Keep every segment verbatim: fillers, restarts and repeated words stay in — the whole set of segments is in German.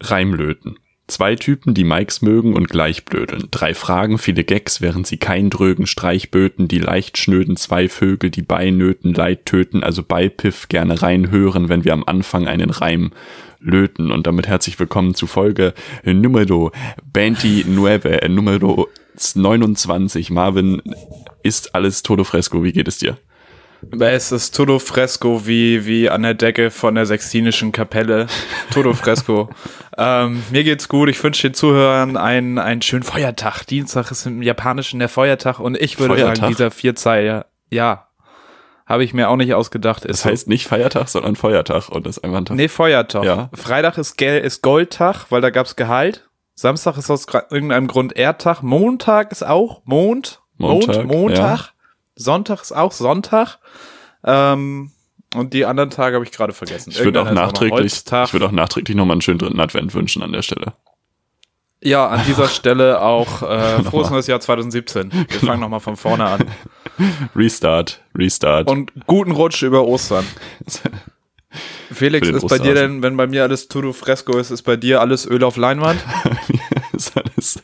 Reimlöten. Zwei Typen, die Mikes mögen und gleich blödeln. Drei Fragen, viele Gags, während sie kein drögen Streich böten. Die leicht schnöden zwei Vögel, die Beinöten Leid töten. Also bei Piff gerne reinhören, wenn wir am Anfang einen Reim löten. Und damit herzlich willkommen zu Folge Numero veintinueve, Numero neunundzwanzig. Marvin, ist alles todo fresco? Wie geht es dir? Es ist todo fresco wie, wie an der Decke von der Sextinischen Kapelle. Todo fresco. ähm, mir geht's gut. Ich wünsche den Zuhörern einen, einen schönen Feiertag. Dienstag ist im Japanischen der Feiertag und ich würde Feiertag? sagen, dieser Vierzeiler, ja, habe ich mir auch nicht ausgedacht. Ist Das heißt nicht Feiertag, sondern Feiertag und das ist einfach ein Tag. Nee, Feiertag. Ja. Freitag ist, Gel- ist Goldtag, weil da gab's Gehalt. Samstag ist aus gra- irgendeinem Grund Erdtag. Montag ist auch Mond. Montag, Mond, Montag. ja. Sonntag ist auch Sonntag. Ähm, und die anderen Tage habe ich gerade vergessen. Ich würde auch Irgendwann ist noch nachträglich, Holztag. ich würde auch nachträglich nochmal einen schönen dritten Advent wünschen an der Stelle. Ja, an dieser Stelle auch äh, frohes neues Jahr zwanzig siebzehn. Wir Genau. fangen nochmal von vorne an. Restart, Restart. Und guten Rutsch über Ostern. Felix, Für den ist bei dir Osterhasen. denn, wenn bei mir alles todo fresco ist, ist bei dir alles Öl auf Leinwand? ist alles.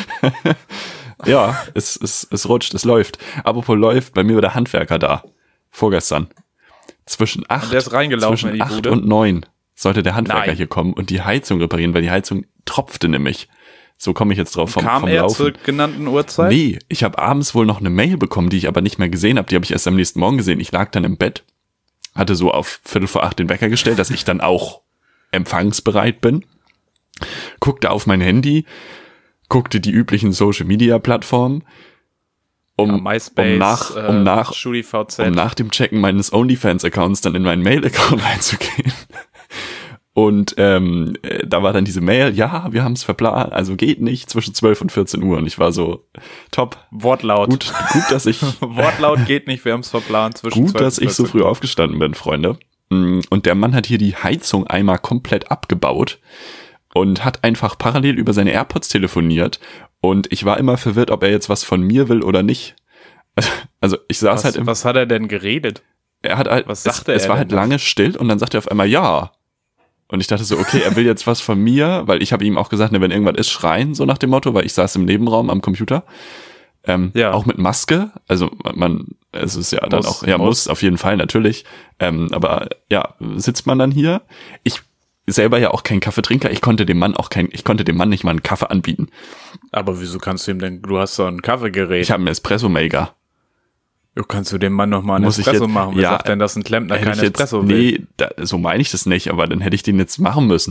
Ja, es, es, es rutscht, es läuft. Apropos läuft, bei mir war der Handwerker da. Vorgestern. Zwischen acht, Der ist reingelaufen zwischen in die acht Bude? und neun sollte der Handwerker Nein. hier kommen und die Heizung reparieren, weil die Heizung tropfte nämlich. So komme ich jetzt drauf vom, Kam vom er Laufen. zur genannten Uhrzeit? Nee, ich habe abends wohl noch eine Mail bekommen, die ich aber nicht mehr gesehen habe. Die habe ich erst am nächsten Morgen gesehen. Ich lag dann im Bett, hatte so auf Viertel vor acht den Wecker gestellt, dass ich dann auch empfangsbereit bin. Guckte auf mein Handy, guckte die üblichen Social-Media-Plattformen, um, Ja, MySpace, um nach, äh, um nach, StudiVZ. um nach dem Checken meines OnlyFans-Accounts dann in meinen Mail-Account reinzugehen. Und ähm, äh, da war dann diese Mail, ja, wir haben es verplant, also geht nicht, zwischen zwölf und vierzehn Uhr. Und ich war so, top, Wortlaut. gut, gut, dass ich, Wortlaut geht nicht, wir haben es verplant. Zwischen gut, zwölf dass und ich so vierzehn. früh aufgestanden bin, Freunde. Und der Mann hat hier die Heizung einmal komplett abgebaut und hat einfach parallel über seine AirPods telefoniert. Und ich war immer verwirrt, ob er jetzt was von mir will oder nicht. Also ich saß Was, halt im, was hat er denn geredet? er hat halt, was es, sagte es er war denn halt da? lange still und dann sagt er auf einmal ja. Und ich dachte so, okay, er will jetzt was von mir, weil ich habe ihm auch gesagt, ne, wenn irgendwas ist, schreien, so nach dem Motto, weil ich saß im Nebenraum am Computer. Ähm, Ja. Auch mit Maske, also man, es ist ja dann Muss, auch, ja, muss. muss. auf jeden Fall, natürlich. Ähm, aber ja, sitzt man dann hier. Ich selber ja auch kein Kaffeetrinker, ich konnte dem Mann auch kein, ich konnte dem Mann nicht mal einen Kaffee anbieten. Aber wieso kannst du ihm denn, du hast so ein Kaffeegerät. Ich habe einen Espresso-Maker. Du kannst du dem Mann noch mal einen Muss ich Espresso jetzt- machen? Wer ja, sagt denn, dass ein Klempner Hätte kein ich jetzt, Espresso will? nee, da, so meine ich das nicht, aber dann hätte ich den jetzt machen müssen.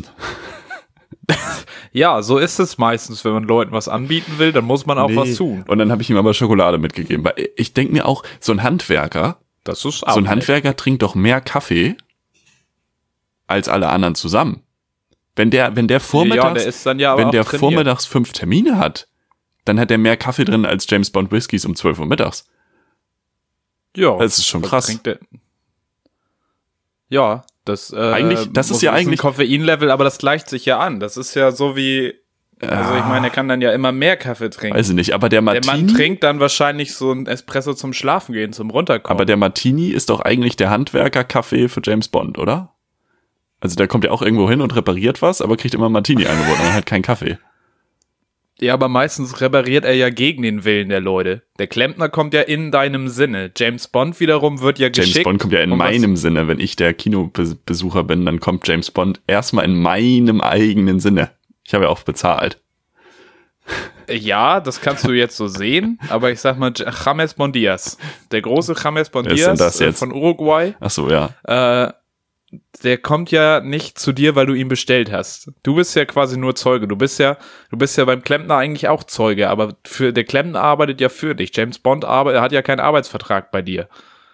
Ja, so ist es meistens, wenn man Leuten was anbieten will, dann muss man auch Nee. was tun. Und dann habe ich ihm aber Schokolade mitgegeben, weil ich denke mir auch, so ein Handwerker, Das ist auch so ein nett. Handwerker trinkt doch mehr Kaffee als alle anderen zusammen. Wenn der, wenn der Ja, vormittags, der ist dann ja aber wenn auch der trainiert. vormittags fünf Termine hat, dann hat er mehr Kaffee drin als James Bond Whiskys um zwölf Uhr mittags. Ja, Das ist schon was krass. trinkt der? Ja, das äh, Eigentlich- das ist muss- ja ein eigentlich- Koffeinlevel, aber das gleicht sich ja an. Das ist ja so wie, also ich meine, er kann dann ja immer mehr Kaffee trinken. Weiß ich nicht, aber der Der Martini, Mann trinkt dann wahrscheinlich so ein Espresso zum Schlafen gehen, zum Runterkommen. aber der Martini ist doch eigentlich der Handwerker-Kaffee für James Bond, oder? Also der kommt ja auch irgendwo hin und repariert was, aber kriegt immer Martini angeboten und halt keinen Kaffee. Ja, aber meistens repariert er ja gegen den Willen der Leute. Der Klempner kommt ja in deinem Sinne. James Bond wiederum wird ja James geschickt. Bond kommt ja in um was- meinem Sinne. Wenn ich der Kinobesucher bin, dann kommt James Bond erstmal in meinem eigenen Sinne. Ich habe ja auch bezahlt. Ja, das kannst du jetzt so sehen, aber ich sag mal, James Bondias, der große James Wer ist denn Bondias das äh, jetzt? von Uruguay, Ach so, ja. äh, der kommt ja nicht zu dir, weil du ihn bestellt hast. Du bist ja quasi nur Zeuge. Du bist ja, du bist ja beim Klempner eigentlich auch Zeuge, aber für der Klempner arbeitet ja für dich. James Bond arbeitet, er hat ja keinen Arbeitsvertrag bei dir,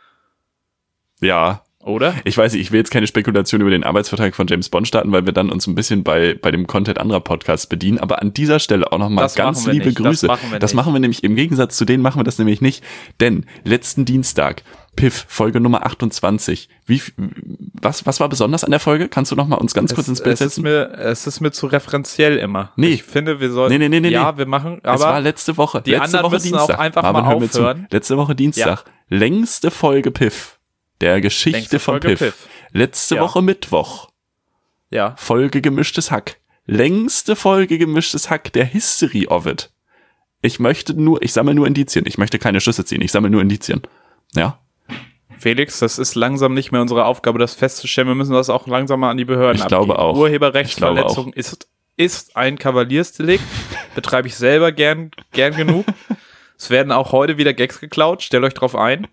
Ja. oder? Ich weiß nicht, ich will jetzt keine Spekulation über den Arbeitsvertrag von James Bond starten, weil wir dann uns ein bisschen bei, bei dem Content anderer Podcasts bedienen. Aber an dieser Stelle auch nochmal Das ganz machen wir liebe nicht, das Grüße. machen wir das nicht. machen wir nämlich, im Gegensatz zu denen machen wir das nämlich nicht. Denn letzten Dienstag, Piff, Folge Nummer achtundzwanzig. Wie, was, was war besonders an der Folge? Kannst du nochmal uns ganz kurz ins Bild es ist setzen? mir, es ist mir zu referenziell immer. Nee. Ich finde, wir sollten, Nee, nee, nee, nee, ja, nee. wir machen, Es war aber letzte Woche. die letzte anderen Woche müssen Dienstag. auch einfach Marvin, mal hör mir zu. aufhören. Letzte Woche Dienstag. Längste Folge Piff. Der Geschichte Längste von Folge Piff. Piff. Letzte Ja. Woche Mittwoch. ja, Folge Gemischtes Hack. längste Folge Gemischtes Hack der History of it. Ich möchte nur, ich sammle nur Indizien. Ich möchte keine Schlüsse ziehen. Ich sammle nur Indizien. Ja. Felix, das ist langsam nicht mehr unsere Aufgabe, das festzustellen. Wir müssen das auch langsam mal an die Behörden Ich glaube abgeben. auch. Urheberrechtsverletzung ist, ist ein Kavaliersdelikt. Betreibe ich selber gern, gern genug. Es werden auch heute wieder Gags geklaut. Stellt euch drauf ein.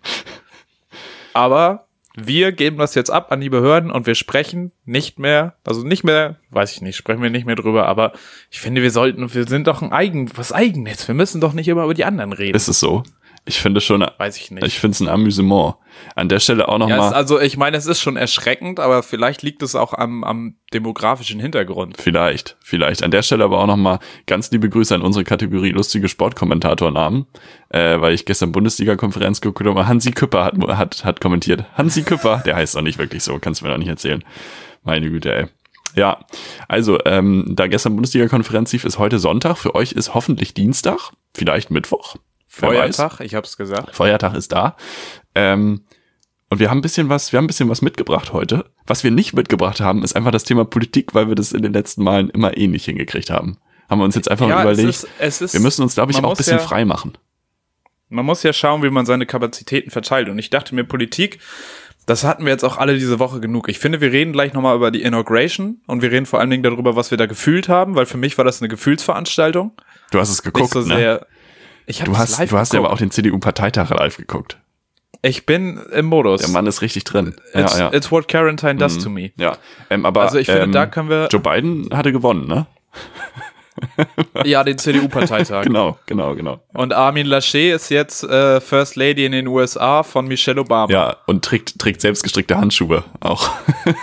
Aber wir geben das jetzt ab an die Behörden und wir sprechen nicht mehr, also nicht mehr, weiß ich nicht, sprechen wir nicht mehr drüber, aber ich finde, wir sollten, wir sind doch ein Eigen, was Eigennetz. Wir müssen doch nicht immer über die anderen reden. Ist es so? Ich finde schon, weiß ich nicht. Ich finde es ein Amüsement. An der Stelle auch nochmal. Ja, es, also ich meine, es ist schon erschreckend, aber vielleicht liegt es auch am, am demografischen Hintergrund. Vielleicht, vielleicht. An der Stelle aber auch nochmal ganz liebe Grüße an unsere Kategorie lustige Sportkommentatornamen, äh, weil ich gestern Bundesliga-Konferenz geguckt habe. Hansi Küpper hat, hat, hat kommentiert. Hansi Küpper, der heißt doch nicht wirklich so, kannst du mir doch nicht erzählen. Meine Güte, ey. Ja, also, ähm, da gestern Bundesliga-Konferenz lief, ist heute Sonntag. Für euch ist hoffentlich Dienstag, vielleicht Mittwoch. Feiertag, ich hab's gesagt. Feiertag ist da. Ähm, und wir haben ein bisschen was, wir haben ein bisschen was mitgebracht heute. Was wir nicht mitgebracht haben, ist einfach das Thema Politik, weil wir das in den letzten Malen immer eh nicht hingekriegt haben. Haben wir uns jetzt einfach ja, überlegt, es ist, es ist, wir müssen uns, glaube ich, auch ein bisschen ja, frei machen. Man muss ja schauen, wie man seine Kapazitäten verteilt. Und ich dachte mir, Politik, das hatten wir jetzt auch alle diese Woche genug. Ich finde, wir reden gleich nochmal über die Inauguration und wir reden vor allen Dingen darüber, was wir da gefühlt haben, weil für mich war das eine Gefühlsveranstaltung. Du hast es geguckt, nicht so ne? Sehr, ich du hast, du hast ja aber auch den C D U-Parteitag live geguckt. Ich bin im Modus. Der Mann ist richtig drin. It's, ja, ja. it's what Quarantine does mhm. to me. Ja, ähm, aber also ich finde, ähm, da können wir... Joe Biden hatte gewonnen, ne? Ja, den C D U-Parteitag. Genau, genau, genau. Und Armin Laschet ist jetzt äh, First Lady in den U S A von Michelle Obama. Ja, und trägt, trägt selbstgestrickte Handschuhe auch.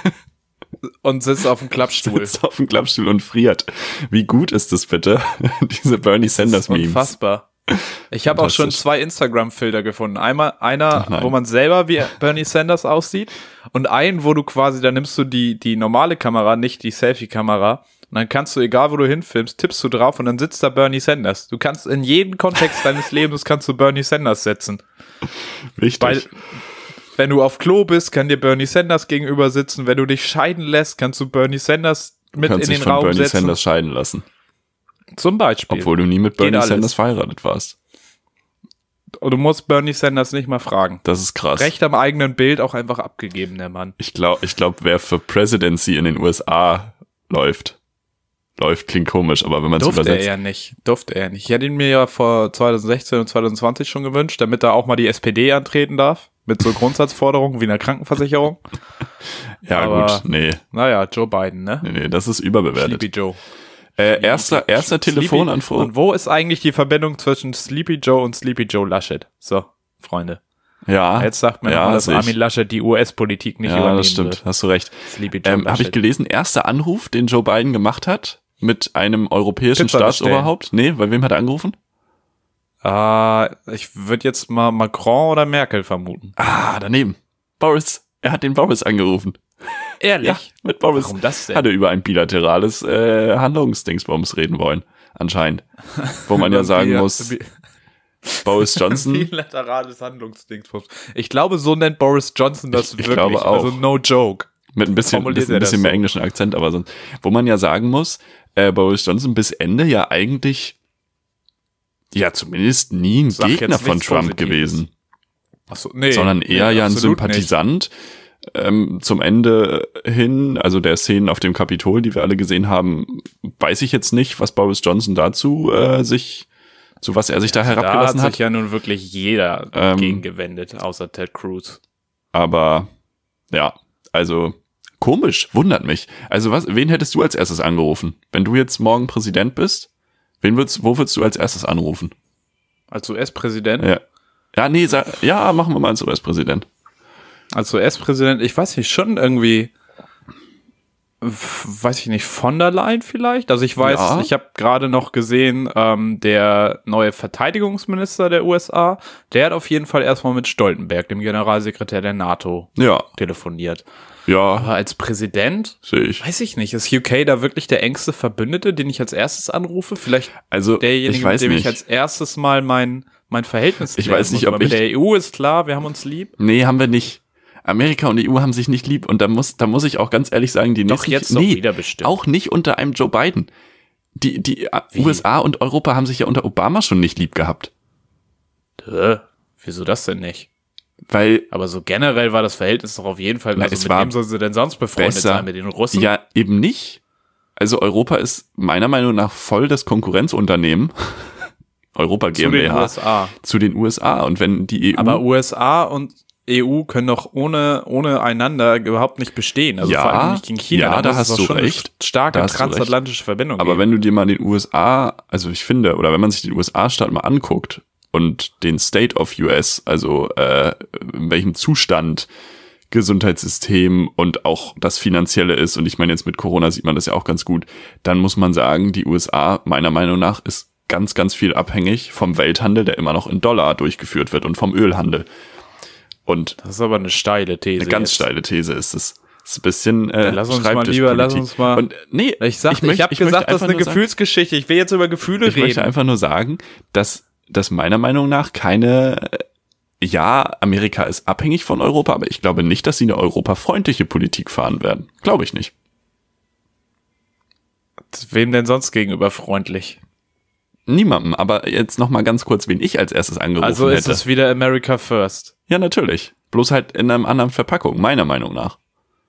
Und sitzt auf dem Klappstuhl. Sitzt auf dem Klappstuhl und friert. Wie gut ist das bitte? Diese Bernie Sanders-Memes. Unfassbar. Ich habe auch schon zwei Instagram-Filter gefunden. Einmal einer, wo man selber wie Bernie Sanders aussieht und einen, wo du quasi, da nimmst du die die normale Kamera, nicht die Selfie-Kamera und dann kannst du, egal wo du hinfilmst, tippst du drauf und dann sitzt da Bernie Sanders. Du kannst in jeden Kontext deines Lebens kannst du Bernie Sanders setzen. Richtig. Weil, wenn du auf Klo bist, kann dir Bernie Sanders gegenüber sitzen. Wenn du dich scheiden lässt, kannst du Bernie Sanders mit in den Raum Bernie setzen. Bernie Sanders scheiden lassen. Zum Beispiel. Obwohl du nie mit Bernie Sanders verheiratet warst. Und du musst Bernie Sanders nicht mal fragen. Das ist krass. Recht am eigenen Bild auch einfach abgegeben, der Mann. Ich glaube, ich glaub, wer für Presidency in den U S A läuft, läuft, klingt komisch, aber wenn man es übersetzt. Durfte er ja nicht. Durfte er nicht. Ich hätte ihn mir ja vor zwanzig sechzehn und zwanzig zwanzig schon gewünscht, damit er auch mal die S P D antreten darf. Mit so Grundsatzforderungen wie einer Krankenversicherung. Ja, aber, gut, nee. Naja, Joe Biden, ne? Nee, nee, das ist überbewertet. Sleepy Joe. Äh, erster, erster Telefonanruf. Und wo ist eigentlich die Verbindung zwischen Sleepy Joe und Sleepy Joe Laschet? So, Freunde. Ja. Jetzt sagt man ja, mal, dass Armin Laschet die U S-Politik nicht ja, übernehmen das stimmt, wird. Hast du recht. Sleepy Joe ähm, Habe ich gelesen, erster Anruf, den Joe Biden gemacht hat mit einem europäischen Pizza Staatsoberhaupt. Nee, bei wem hat er angerufen? Ah, ich würde jetzt mal Macron oder Merkel vermuten. Ah, daneben. Boris. Er hat den Boris angerufen. Ehrlich? Ja, mit Boris. Warum das denn? Hat er über ein bilaterales äh, Handlungsdingsbums reden wollen, anscheinend. Wo man ja sagen muss, Boris Johnson. Bilaterales Handlungsdingsbums. Ich glaube, so nennt Boris Johnson das ich, ich wirklich. Glaube auch. Also no joke. Mit ein bisschen, bisschen, ein bisschen mehr so. englischen Akzent, aber sonst. Wo man ja sagen muss, äh, Boris Johnson bis Ende ja eigentlich ja zumindest nie ein Sag Gegner von Trump Positives. gewesen. Ach so, nee, sondern eher nee, ja ein Sympathisant. Ähm, zum Ende hin, also der Szenen auf dem Kapitol, die wir alle gesehen haben, weiß ich jetzt nicht, was Boris Johnson dazu äh, sich, zu was er sich da herabgelassen da hat. Da hat sich ja nun wirklich jeder ähm, gegen gewendet, außer Ted Cruz. Aber ja, also komisch, wundert mich. Also was, wen hättest du als erstes angerufen? Wenn du jetzt morgen Präsident bist, wen würdest, wo würdest du als erstes anrufen? Als U S-Präsident? Ja. Ja, nee, sag, ja, machen wir mal als U S-Präsident. Als U S-Präsident, ich weiß nicht, schon irgendwie, weiß ich nicht, von der Leyen vielleicht? Also ich weiß, ja. ich habe gerade noch gesehen, ähm, der neue Verteidigungsminister der U S A, der hat auf jeden Fall erstmal mit Stoltenberg, dem Generalsekretär der NATO, ja. telefoniert. Ja. Aber als Präsident, sehe ich. Weiß ich nicht, ist U K da wirklich der engste Verbündete, den ich als erstes anrufe? Vielleicht also, derjenige, ich weiß mit dem nicht. ich als erstes mal mein, mein Verhältnis Ich weiß nicht, muss. ob mit ich... der E U ist klar, wir haben uns lieb. Nee, haben wir nicht. Amerika und E U haben sich nicht lieb und da muss, da muss ich auch ganz ehrlich sagen, die Doch nicht, jetzt nee, doch wieder bestimmt. auch nicht unter einem Joe Biden. Die, die Wie? U S A und Europa haben sich ja unter Obama schon nicht lieb gehabt. Hä? Wieso das denn nicht? Weil, Aber so generell war das Verhältnis doch auf jeden Fall, Na, also es mit war wem sollen sie denn sonst befreundet besser. sein? Mit den Russen? ja, eben nicht. Also Europa ist meiner Meinung nach voll das Konkurrenzunternehmen. Europa Zu den GmbH. U S A. Zu den U S A. Und wenn die E U... Aber U S A und E U können doch ohne, ohne einander überhaupt nicht bestehen. Also Ja, vor allem nicht gegen China. ja, da muss es hast doch du schon recht. eine starke Da hast du recht. transatlantische Verbindung Aber geben. wenn du dir mal den U S A, also ich finde, oder wenn man sich den U S A-Staat mal anguckt und den State of U S, also äh, in welchem Zustand Gesundheitssystem und auch das Finanzielle ist, und ich meine jetzt mit Corona sieht man das ja auch ganz gut, dann muss man sagen, die U S A meiner Meinung nach ist ganz, ganz viel abhängig vom Welthandel, der immer noch in Dollar durchgeführt wird und vom Ölhandel. Und Das ist aber eine steile These. eine ganz jetzt. steile These ist es. Das ist ein bisschen äh, Dann lass uns mal lieber, lass uns mal. Und, nee, Ich sag, ich, möchte- ich habe möchte gesagt, das ist einfach eine nur sagen- Gefühlsgeschichte. Ich will jetzt über Gefühle Ich möchte reden. einfach nur sagen, dass, dass meiner Meinung nach keine, äh, ja, Amerika ist abhängig von Europa, aber ich glaube nicht, dass sie eine europafreundliche Politik fahren werden. Glaube ich nicht. Wem denn sonst gegenüber freundlich? Niemandem, aber jetzt noch mal ganz kurz, wen ich als erstes angerufen Also ist hätte. es wieder America First. Ja, natürlich. Bloß halt in einer anderen Verpackung, meiner Meinung nach.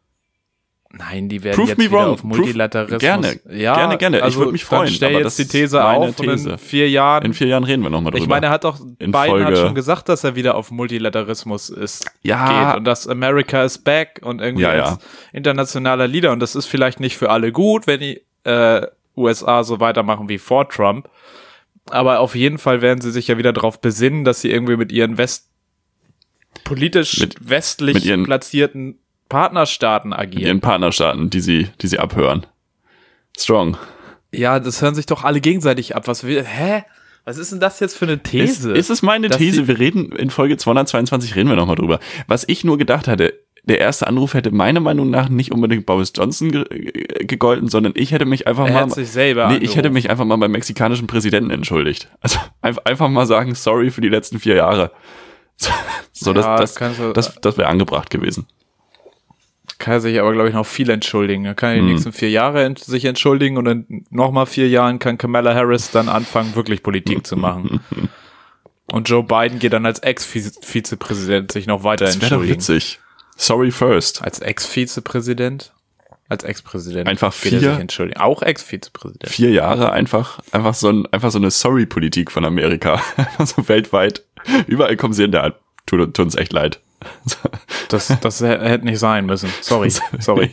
Nein, die werden Prove jetzt me wieder wrong. auf Multilateralismus. Gerne, ja, gerne, gerne. Ich Also würde mich freuen, Dann stell aber jetzt das die These ist meine auf und These. in vier Jahren. In vier Jahren reden wir noch mal drüber. Ich meine, er hat doch, In Biden hat Folge- schon gesagt, dass er wieder auf Multilateralismus ist, Ja. geht und dass America is back und irgendwie Ja, als ja. internationaler Leader. Und das ist vielleicht nicht für alle gut, wenn die äh, U S A so weitermachen wie vor Trump. Aber auf jeden Fall werden sie sich ja wieder darauf besinnen, dass sie irgendwie mit ihren West politisch Mit- westlich mit ihren- platzierten Partnerstaaten mit agieren. ihren Partnerstaaten, die sie, die sie abhören. Strong. Ja, das hören sich doch alle gegenseitig ab. Was will, hä? Was ist denn das jetzt für eine Ist, These? ist es meine Dass These? die- Wir reden in Folge zweihundertzweiundzwanzig reden wir nochmal drüber. Was ich nur gedacht hatte, der erste Anruf hätte meiner Meinung nach nicht unbedingt Boris Johnson ge ge- gegolten, sondern ich hätte mich einfach Er mal, hat sich selber nee, ich hätte angerufen. mich einfach mal beim mexikanischen Präsidenten entschuldigt. Also einfach, einfach mal sagen, sorry für die letzten vier Jahre. So, so Ja, das, kannst du- das, das, das wäre angebracht gewesen. Kann er sich aber, glaube ich, noch viel entschuldigen. Er kann die Hm. nächsten vier Jahre ent sich entschuldigen und in nochmal vier Jahren kann Kamala Harris dann anfangen, wirklich Politik zu machen. Und Joe Biden geht dann als Ex-Vizepräsident sich noch weiter Das wäre doch entschuldigen. witzig. Sorry first. Als Ex-Vizepräsident? Als Ex-Präsident. Einfach geht er vier- sich entschuldigen. Auch Ex-Vizepräsident. Vier Jahre einfach, einfach so ein, einfach so eine Sorry-Politik von Amerika. Einfach so weltweit. Überall kommen sie in der Art. Tut, tut uns echt leid. Das, das hä- hätte nicht sein müssen. Sorry. Sorry.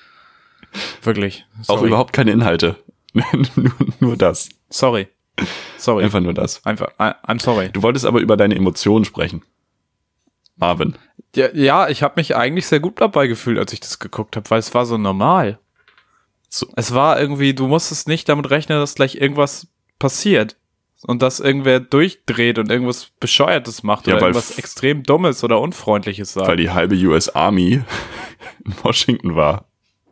Wirklich. Auch Sorry. überhaupt keine Inhalte. nur, nur das. Sorry. Sorry. Einfach nur das. Einfach. I- I'm sorry. Du wolltest aber über deine Emotionen sprechen. Marvin. Ja, ja, ich habe mich eigentlich sehr gut dabei gefühlt, als ich das geguckt habe, weil es war so normal. So. Es war irgendwie, du musstest nicht damit rechnen, dass gleich irgendwas passiert und dass irgendwer durchdreht und irgendwas Bescheuertes macht Ja, oder weil irgendwas f- extrem Dummes oder Unfreundliches sagt. Weil die halbe U S Army in Washington war.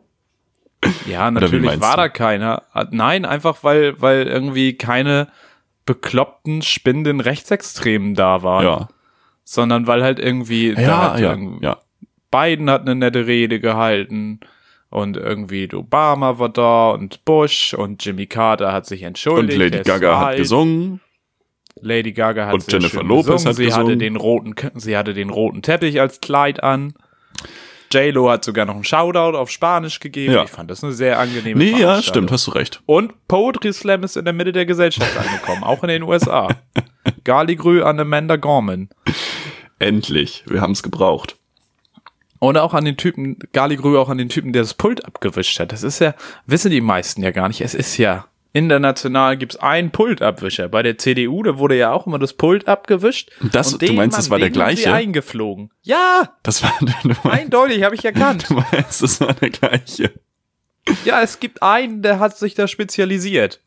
Ja, wie natürlich meinst war du? da keiner. Nein, einfach weil, weil irgendwie keine bekloppten, spinnenden Rechtsextremen da waren. Ja. Sondern weil halt irgendwie, da Ja, hat ja, irgendwie ja. Biden hat eine nette Rede gehalten und irgendwie Obama war da und Bush und Jimmy Carter hat sich Und entschuldigt. Lady es Gaga war hat alt. gesungen. Lady Gaga hat Und sehr Jennifer schön Lopez gesungen. hat sie gesungen. hatte den roten, sie hatte den roten Teppich als Kleid an. J-Lo hat sogar noch einen Shoutout auf Spanisch gegeben. Ja. Ich fand das eine sehr angenehme Nee, ja, Veranstaltung. stimmt, hast du recht. Und Poetry Slam ist in der Mitte der Gesellschaft angekommen, auch in den U S A. Garligrü an Amanda Gorman. Endlich. Wir haben es gebraucht. Und auch an den Typen, Garligrü auch an den Typen, der das Pult abgewischt hat. Das ist ja, wissen die meisten ja gar nicht. Es ist ja, international gibt's einen Pultabwischer. Bei der C D U, da wurde ja auch immer das Pult abgewischt. Das- und du den meinst, das Mann, war der den haben sie gleiche? eingeflogen. Ja, Das war, du meinst, eindeutig, habe ich erkannt. du meinst, das war der gleiche. Ja, es gibt einen, der hat sich da spezialisiert.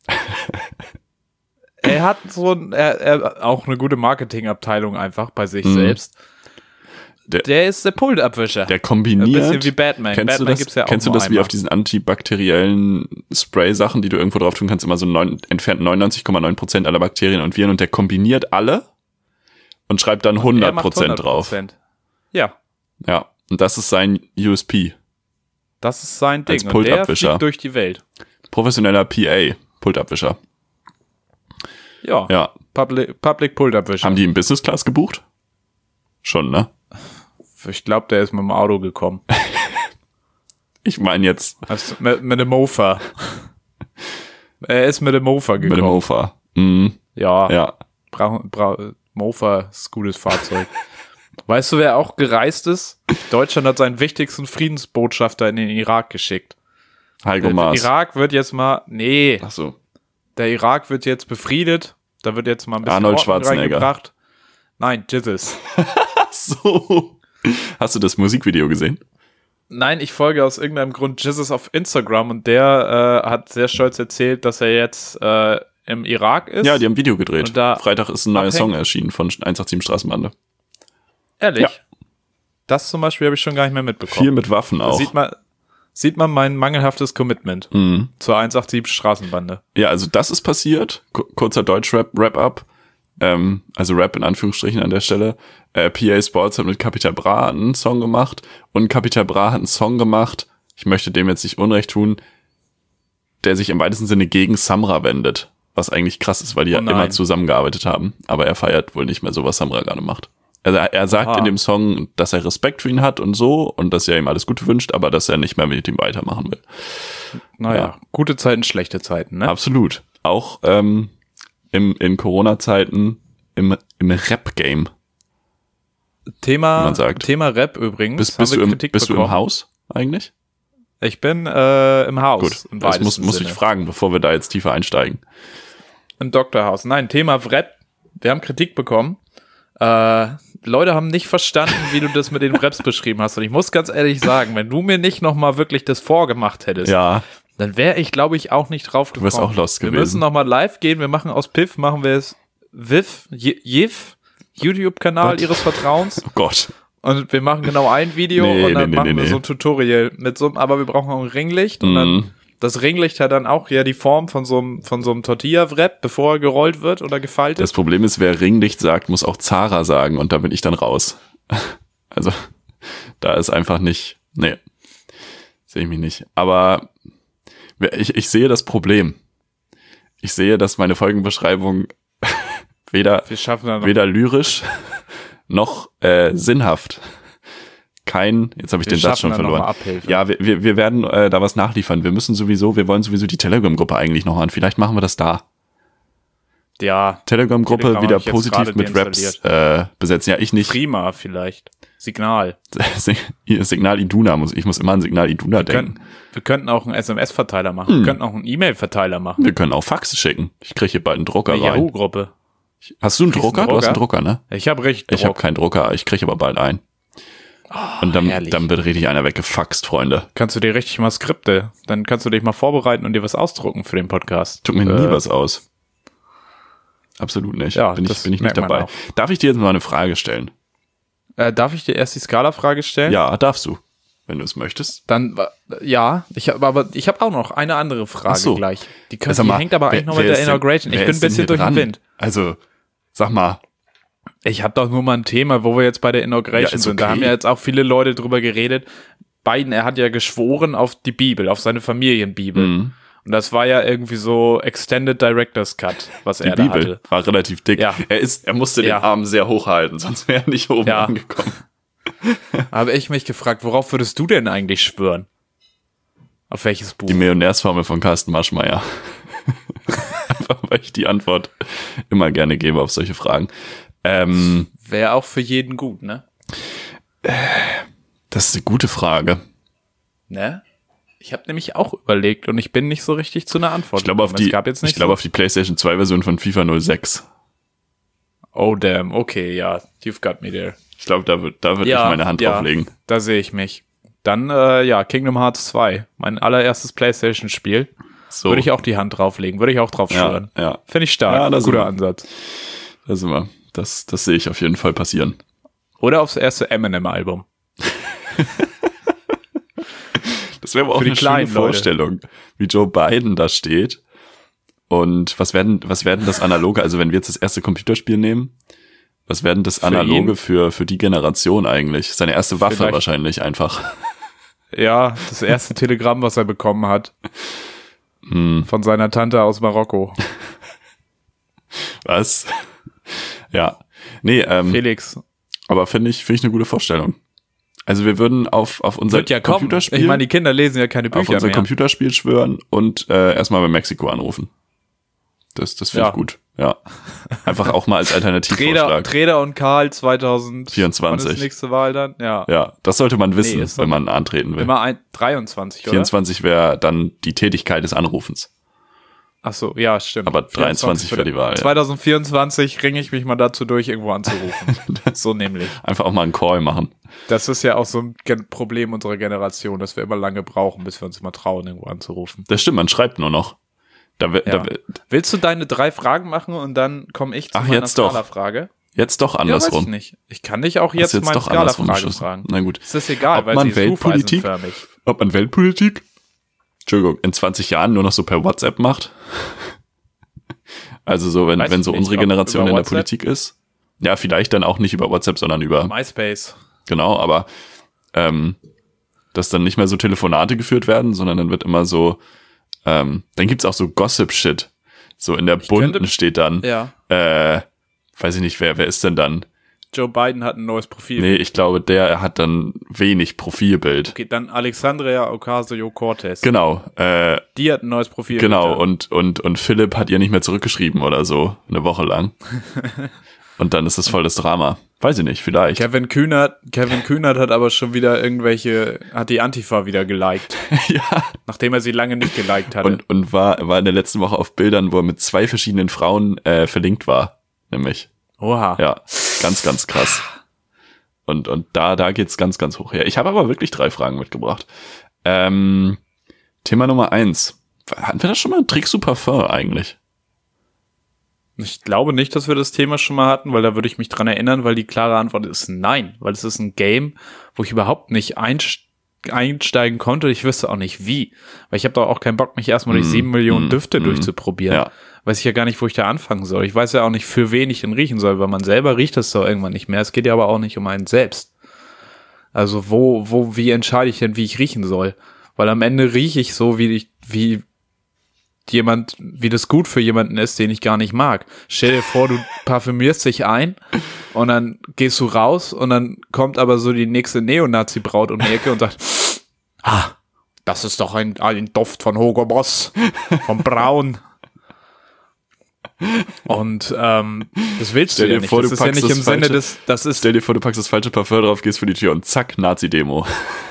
Er hat so ein, er, er, auch eine gute Marketingabteilung einfach bei sich Mhm. selbst. Der- Der ist der Pultabwischer. Der kombiniert. Ein bisschen wie Batman. Kennst Batman du das, gibt's ja auch kennst du nur das wie einmal. auf diesen antibakteriellen Spray-Sachen, die du irgendwo drauf tun kannst, immer so neun, entfernt neunundneunzig Komma neun Prozent aller Bakterien und Viren und der kombiniert alle und schreibt dann hundert Er macht Prozent drauf. hundert Prozent. Ja. Ja, Und das ist sein U S P. Das ist sein Ding. Als Und der Pultabwischer. fliegt durch die Welt. Professioneller P A, Pultabwischer. Ja, Ja. Public, Public Pultabwischer. Haben die im Business Class gebucht? Schon, ne? Ich glaube, der ist mit dem Auto gekommen. Ich meine jetzt Also mit, mit dem Mofa. Er ist mit dem Mofa gekommen. mit dem Mofa. Mhm. Ja, Ja. Bra Bra Mofa ist ein gutes Fahrzeug. Weißt du, wer auch gereist ist? Deutschland hat seinen wichtigsten Friedensbotschafter in den Irak geschickt. Heiko Der Maas. Irak wird jetzt mal, nee, Ach so. der Irak wird jetzt befriedet. Da wird jetzt mal ein bisschen Arnold Ordnung Schwarzenegger. reingebracht. Nein, Jesus. Ach so. Hast du das Musikvideo gesehen? Nein, ich folge aus irgendeinem Grund Jesus auf Instagram und der äh, hat sehr stolz erzählt, dass er jetzt äh, im Irak ist. Ja, die haben ein Video gedreht. Und da Freitag ist ein neuer abhängt- Song erschienen von hundertsachtzehn Straßenbande. Ehrlich? Ja. Das zum Beispiel habe ich schon gar nicht mehr mitbekommen. Viel mit Waffen Da auch. sieht man, sieht man mein mangelhaftes Commitment Mhm. zur hundertsiebenundachtzig Straßenbande. Ja, also das ist passiert. Ku- Kurzer Deutsch-Rap-Wrap-Up. Ähm, also Rap in Anführungsstrichen an der Stelle. Äh, P A Sports hat mit Capital Bra einen Song gemacht und Capital Bra hat einen Song gemacht, ich möchte dem jetzt nicht Unrecht tun, der sich im weitesten Sinne gegen Samra wendet. Was eigentlich krass ist, weil die Oh ja nein. immer zusammengearbeitet haben. Aber er feiert wohl nicht mehr so, was Samra gerade macht. Also er, er sagt Aha. in dem Song, dass er Respekt für ihn hat und so und dass er ihm alles Gute wünscht, aber dass er nicht mehr mit ihm weitermachen will. Naja, Ja. gute Zeiten, schlechte Zeiten, ne? Absolut. Auch ähm, im, in Corona-Zeiten im, im Rap-Game. Thema, wie man sagt. Thema Rap übrigens. Bist, haben bist, wir du im, Kritik bist du im bekommen. Haus eigentlich? Ich bin äh, im Haus. Gut, im das muss, weitesten muss ich Sinne. fragen, bevor wir da jetzt tiefer einsteigen. Im Doktorhaus. Nein, Thema Rap. Wir haben Kritik bekommen. Äh, Leute haben nicht verstanden, wie du das mit den Raps beschrieben hast. Und ich muss ganz ehrlich sagen, wenn du mir nicht nochmal wirklich das vorgemacht hättest, Ja, dann wäre ich, glaube ich, auch nicht drauf gekommen. wärst auch lost Wir gewesen. müssen nochmal live gehen. Wir machen aus Piff, machen wir es Viv, J- Jiv, YouTube-Kanal Gott. ihres Vertrauens. oh Gott. Und wir machen genau ein Video Nee, und dann nee, nee, machen nee, wir nee. so ein Tutorial mit so einem, aber wir brauchen auch ein Ringlicht und Mhm. dann das Ringlicht hat dann auch ja die Form von so einem, von so einem Tortilla-Wrap, bevor er gerollt wird oder gefaltet. Das Problem ist, wer Ringlicht sagt, muss auch Zara sagen und da bin ich dann raus. Also, da ist einfach nicht, nee, sehe ich mich nicht. Aber ich, ich sehe das Problem. Ich sehe, dass meine Folgenbeschreibung weder, wir schaffen dann noch. weder lyrisch noch äh, sinnhaft. Kein, jetzt habe ich Wir den Satz schaffen schon dann noch verloren. mal Abhilfe. Ja, wir, wir, wir werden äh, da was nachliefern. Wir müssen sowieso, wir wollen sowieso die Telegram-Gruppe eigentlich noch an. Vielleicht machen wir das da. Ja, Telegram-Gruppe Telegram wieder hab ich jetzt positiv gerade mit Raps äh, besetzen. Ja, ich nicht. prima vielleicht. Signal. Signal Iduna muss, ich muss immer an Signal Iduna Wir, denken. können, wir könnten auch einen S M S-Verteiler machen. Hm. Wir könnten auch einen E-Mail-Verteiler machen. Wir können auch Faxe schicken. Ich kriege hier bald einen Drucker Eine rein. Yahoo-Gruppe. Hast du einen Kriegst du Drucker? einen Du hast einen Drucker? Drucker, ne? Ich habe richtig Ich habe keinen Drucker, ich kriege aber bald einen. Und dann, herrlich. dann wird richtig einer weggefaxt, Freunde. Kannst du dir richtig mal Skripte, dann kannst du dich mal vorbereiten und dir was ausdrucken für den Podcast. Tut mir nie Äh, was aus. Absolut nicht. Ja, bin ich, das bin ich nicht merkt man dabei. auch. Darf ich dir jetzt mal eine Frage stellen? Äh, darf ich dir erst die Skala-Frage stellen? Ja, darfst du, wenn du es möchtest. Dann, äh, ja, ich habe aber, ich habe auch noch eine andere Frage Ach so. gleich. Die, kann, Sag die mal, hängt aber wer- eigentlich noch wer mit der ist denn- Inauguration. Ich wer bin ein ist denn bisschen hier durch den dran? Wind. Also, sag mal, Ich habe doch nur mal ein Thema, wo wir jetzt bei der Inauguration Ja, ist sind. Da okay. haben ja jetzt auch viele Leute drüber geredet. Biden, er hat ja geschworen auf die Bibel, auf seine Familienbibel. Mhm. Und das war ja irgendwie so Extended Director's Cut, was die er da Bibel hatte. war relativ dick. Ja. Er ist, er musste Ja. den Arm sehr hoch halten, sonst wäre er nicht oben Ja. angekommen. Habe ich mich gefragt, worauf würdest du denn eigentlich schwören? Auf welches Buch? Die Millionärsformel von Carsten Maschmeyer. Einfach, weil ich die Antwort immer gerne gebe auf solche Fragen. Ähm, Wäre auch für jeden gut, ne? das ist eine gute Frage. Ne? Ich habe nämlich auch überlegt und ich bin nicht so richtig zu einer Antwort Ich glaube auf gekommen. die, Es gab jetzt nicht ich glaube so, auf die PlayStation zwei Version von FIFA null sechs. oh damn, okay, ja, you've got me there. Ich glaube, da wird, da würde Ja, ich meine Hand ja. drauflegen. Da sehe ich mich. Dann, äh, ja, Kingdom Hearts zwei, mein allererstes PlayStation-Spiel. So. Würde ich auch die Hand drauflegen, würde ich auch drauf ja, schwören. ja, Finde ich stark, Ja, da sind guter wir. Ansatz. da sind wir. Das, das sehe ich auf jeden Fall passieren. Oder aufs erste Eminem-Album. Das wäre aber auch Für die eine schöne kleinen Leute. Vorstellung, wie Joe Biden da steht. Und was werden, was werden das analoge, also wenn wir jetzt das erste Computerspiel nehmen, Was werden das Für Analoge ihn? für, für die Generation eigentlich? Seine erste Waffe Vielleicht- wahrscheinlich einfach. Ja, das erste Telegramm, was er bekommen hat. Hm, Von seiner Tante aus Marokko. was? Ja. Nee, ähm, Felix. aber finde ich, finde ich eine gute Vorstellung. Also wir würden auf, auf unser Wird ja kommen. Computerspiel, Ich meine, die Kinder lesen ja keine auf Bücher unser mehr. Computerspiel schwören und äh, erstmal bei Mexiko anrufen. Das, das finde Ja. ich gut. Ja. Einfach auch mal als Treder, Alternativvorschlag. Treder und Karl zwanzig vierundzwanzig. Wann ist die nächste Wahl dann? Ja. Ja, das sollte man wissen, Nee, ist wenn doch- man antreten will. Immer ein, dreiundzwanzig, oder? vierundzwanzig wäre dann die Tätigkeit des Anrufens. Ach so, ja, stimmt. Aber dreiundzwanzig für die Wahl, ja. zwanzig vierundzwanzig ringe ich mich mal dazu durch, irgendwo anzurufen. So nämlich. Einfach auch mal einen Call machen. Das ist ja auch so ein Gen- Problem unserer Generation, dass wir immer lange brauchen, bis wir uns mal trauen, irgendwo anzurufen. Das stimmt, man schreibt nur noch. Da, wi- Ja. da, wi- Willst du deine drei Fragen machen und dann komme ich zu Ach, meiner jetzt doch. Skala-Frage? jetzt doch Ja, weiß ich andersrum. nicht. Ich kann dich auch Hast jetzt, jetzt meine doch andersrum Skala-Frage geschossen. fragen. Na gut. Es ist egal, Ob weil man sie ist Weltpolitik- hufeisenförmig. Ob man Weltpolitik, Entschuldigung, in zwanzig Jahren nur noch so per WhatsApp macht? Also so, wenn, Weiß wenn ich so nicht, unsere ob Generation über in der WhatsApp? Politik ist. Ja, vielleicht dann auch nicht über WhatsApp, sondern über, MySpace. genau, aber ähm, dass dann nicht mehr so Telefonate geführt werden, sondern dann wird immer so, ähm, dann gibt's auch so Gossip-Shit. So in der Bunten könnte- steht dann, Ja. äh, weiß ich nicht, wer, wer ist denn dann? Joe Biden hat ein neues Profil. Nee, ich glaube, der hat dann wenig Profilbild. Okay, dann Alexandria Ocasio-Cortez. Genau, äh, Die hat ein neues Profil. genau, bitte. und, und, und Philipp hat ihr nicht mehr zurückgeschrieben oder so, eine Woche lang. Und dann ist das voll das Drama. Weiß ich nicht, vielleicht. Kevin Kühnert, Kevin Kühnert hat aber schon wieder irgendwelche, hat die Antifa wieder geliked, Ja. nachdem er sie lange nicht geliked hatte. Und, und war, war in der letzten Woche auf Bildern, wo er mit zwei verschiedenen Frauen äh, verlinkt war, nämlich. Oha. Ja, ganz, ganz krass. Und, und da, da geht's ganz, ganz hoch her. Ich habe aber wirklich drei Fragen mitgebracht. Ähm, Thema Nummer eins. Hatten wir das schon mal? Trägst du Parfum eigentlich? Ich glaube nicht, dass wir das Thema schon mal hatten, weil da würde ich mich dran erinnern, weil die klare Antwort ist nein, weil es ist ein Game, wo ich überhaupt nicht einst- einsteigen konnte. Ich wüsste auch nicht wie, weil ich habe doch auch keinen Bock, mich erstmal durch sieben Millionen mm, Düfte mm. durchzuprobieren. Ja. Weiß ich ja gar nicht, wo ich da anfangen soll. Ich weiß ja auch nicht, für wen ich ihn riechen soll, weil man selber riecht das doch irgendwann nicht mehr. Es geht ja aber auch nicht um einen selbst. Also wo, wo, wie entscheide ich denn, wie ich riechen soll? Weil am Ende rieche ich so, wie ich, wie jemand, wie das gut für jemanden ist, den ich gar nicht mag. Stell dir vor, du parfümierst dich ein und dann gehst du raus und dann kommt aber so die nächste Neonazi-Braut um die Ecke und sagt, ah, das ist doch ein, ein Duft von Hugo Boss, von Braun. Und ähm, das willst Stell du ja dir nicht. vor, das du ist ja packst nicht das im Sinne Falsche- des, das ist Stell dir vor, du packst das falsche Parfum drauf, gehst vor die Tür und zack, Nazi-Demo.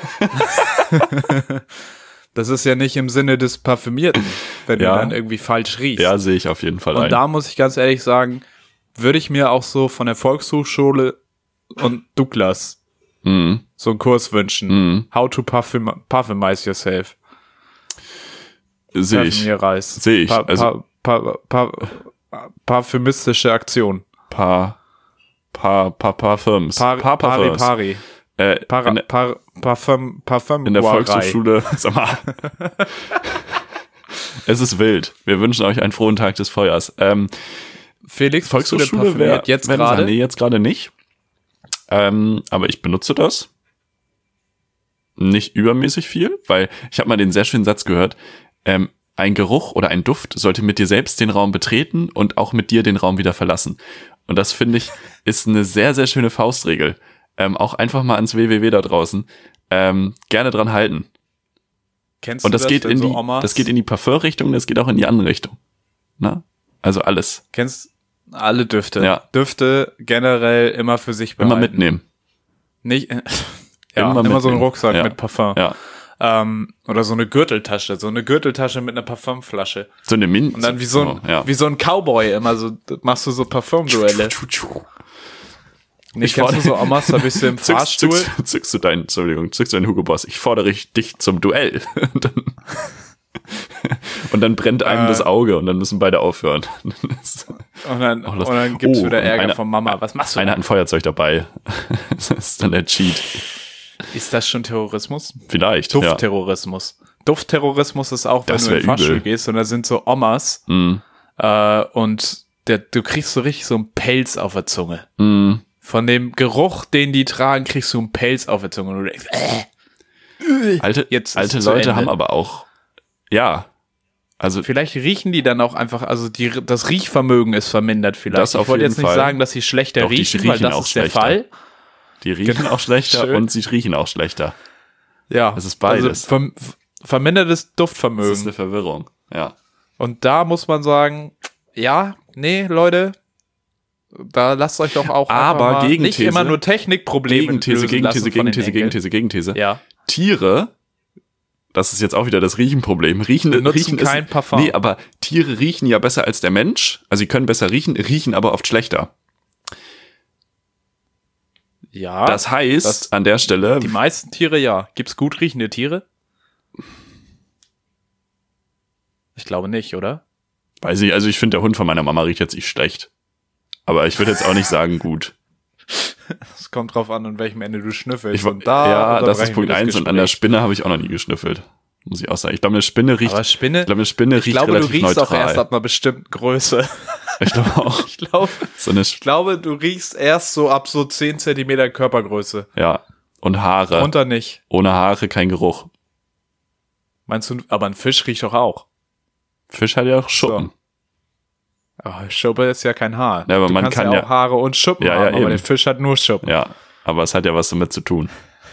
das ist ja nicht im Sinne des Parfümierten, wenn Ja. du dann irgendwie falsch riechst. Ja, sehe ich auf jeden Fall Und ein. da muss ich ganz ehrlich sagen, würde ich mir auch so von der Volkshochschule und Douglas Mhm. so einen Kurs wünschen. Mhm. How to parfum parfumize yourself. Sehe ich. Parfümierreis. Sehe ich. Pa Also- pa pa pa parfümistische Aktion. Paar, paar, paar Parfums. Par paar pari Parfums. pari. Äh, Para in, der- par Parfum Parfum in der Volkshochschule, sag mal. Es ist wild. Wir wünschen euch einen frohen Tag des Feuers. Ähm, Felix, bist du denn Volkshochschule wäre parfümiert jetzt wär eine Sache. gerade? Nee, jetzt gerade nicht. Ähm, aber ich benutze das. Nicht übermäßig viel, weil ich habe mal den sehr schönen Satz gehört, ähm, ein Geruch oder ein Duft sollte mit dir selbst den Raum betreten und auch mit dir den Raum wieder verlassen. Und das, finde ich, ist eine sehr, sehr schöne Faustregel. Ähm, auch einfach mal ans W W W da draußen. Ähm, gerne dran halten. Kennst Und du das, geht wenn in so die, Omas, das geht in die Parfum-Richtung, das geht auch in die andere Richtung. Na? Also alles. Kennst alle Düfte. Ja. Düfte generell immer für sich Immer behalten. mitnehmen. Nicht, ja, Immer immer, so einen mitnehmen. Rucksack Ja. mit Parfum. Ja. Ähm, oder so eine Gürteltasche, so eine Gürteltasche mit einer Parfumflasche. So eine Min. Und dann wie so ein, oh, ja. wie so ein Cowboy immer so, machst du so Parfumduelle. Nee, Ich kennst du fordere- so Omas, da bist du im Zückst, Fahrstuhl. zückst, zückst du deinen, Entschuldigung, zückst du deinen Hugo Boss. Ich fordere dich zum Duell. Und dann, und dann brennt einem Äh. das Auge und dann müssen beide aufhören. Und dann, Oh, das- und dann gibt's oh, wieder und Ärger einer- von Mama. Was machst du Einer da? hat ein Feuerzeug dabei. Das ist dann der Cheat. Ist das schon Terrorismus? Vielleicht. Ja. Duftterrorismus. Duftterrorismus ist auch, wenn Das du in wär den Fahrstuhl übel. gehst und da sind so Omas Mhm. äh, und der, du kriegst so richtig so einen Pelz auf der Zunge. Mm. Von dem Geruch, den die tragen, kriegst du einen Pelz auf der Zunge und du denkst, äh, Alte, jetzt ist alte zu Leute Ende. haben aber auch, ja, also Vielleicht riechen die dann auch einfach, also die, das Riechvermögen ist vermindert vielleicht. Das auf ich wollte jeden jetzt nicht Fall. sagen, dass sie schlechter Doch, die riechen, riechen weil das auch ist der schlechter. Fall. die riechen Genau. auch schlechter Schön. und sie riechen auch schlechter. Ja, Es ist beides. Also ver vermindertes Duftvermögen. Das ist eine Verwirrung, ja. Und da muss man sagen, ja, nee, Leute, da lasst euch doch auch Aber einfach mal Gegenthese- nicht immer nur Technikprobleme Gegenthese, lösen Gegenthese, lassen von den Gegenthese, Enkeln. Gegenthese, Gegenthese. Ja, Tiere, das ist jetzt auch wieder das Riechenproblem. Riechen, Benutzen riechen kein ist, Parfum. Nee, aber Tiere riechen ja besser als der Mensch. Also sie können besser riechen, riechen aber oft schlechter. ja. Das heißt, das- an der Stelle, die meisten Tiere, ja. Gibt's gut riechende Tiere? Ich glaube nicht, oder? weiß ich, also ich finde, der Hund von meiner Mama riecht jetzt nicht schlecht. Aber ich würde jetzt auch nicht sagen, gut. Es kommt drauf an, an welchem Ende du schnüffelst. Ich, und da ja, das ist unterbrechen Punkt wir eins. Und an der Gespräch. Spinne habe ich auch noch nie geschnüffelt. Muss ich auch sagen. Ich glaube, eine Spinne riecht, Aber Spinne, ich glaube, eine Spinne riecht ich glaube, du relativ riechst neutral. auch erst ab einer bestimmten Größe. Ich glaube auch. Ich glaube, So eine, ich glaube, du riechst erst so ab so zehn Zentimeter Körpergröße. ja. Und Haare. Drunter nicht. Ohne Haare kein Geruch. Meinst du, aber ein Fisch riecht doch auch. Fisch hat ja auch Schuppen. Oh, Schuppe ist ja kein Haar. Ja, aber du man kannst kann ja ja- auch Haare und Schuppen Ja, ja, haben, aber eben. der Fisch hat nur Schuppen. Ja, aber es hat ja was damit zu tun.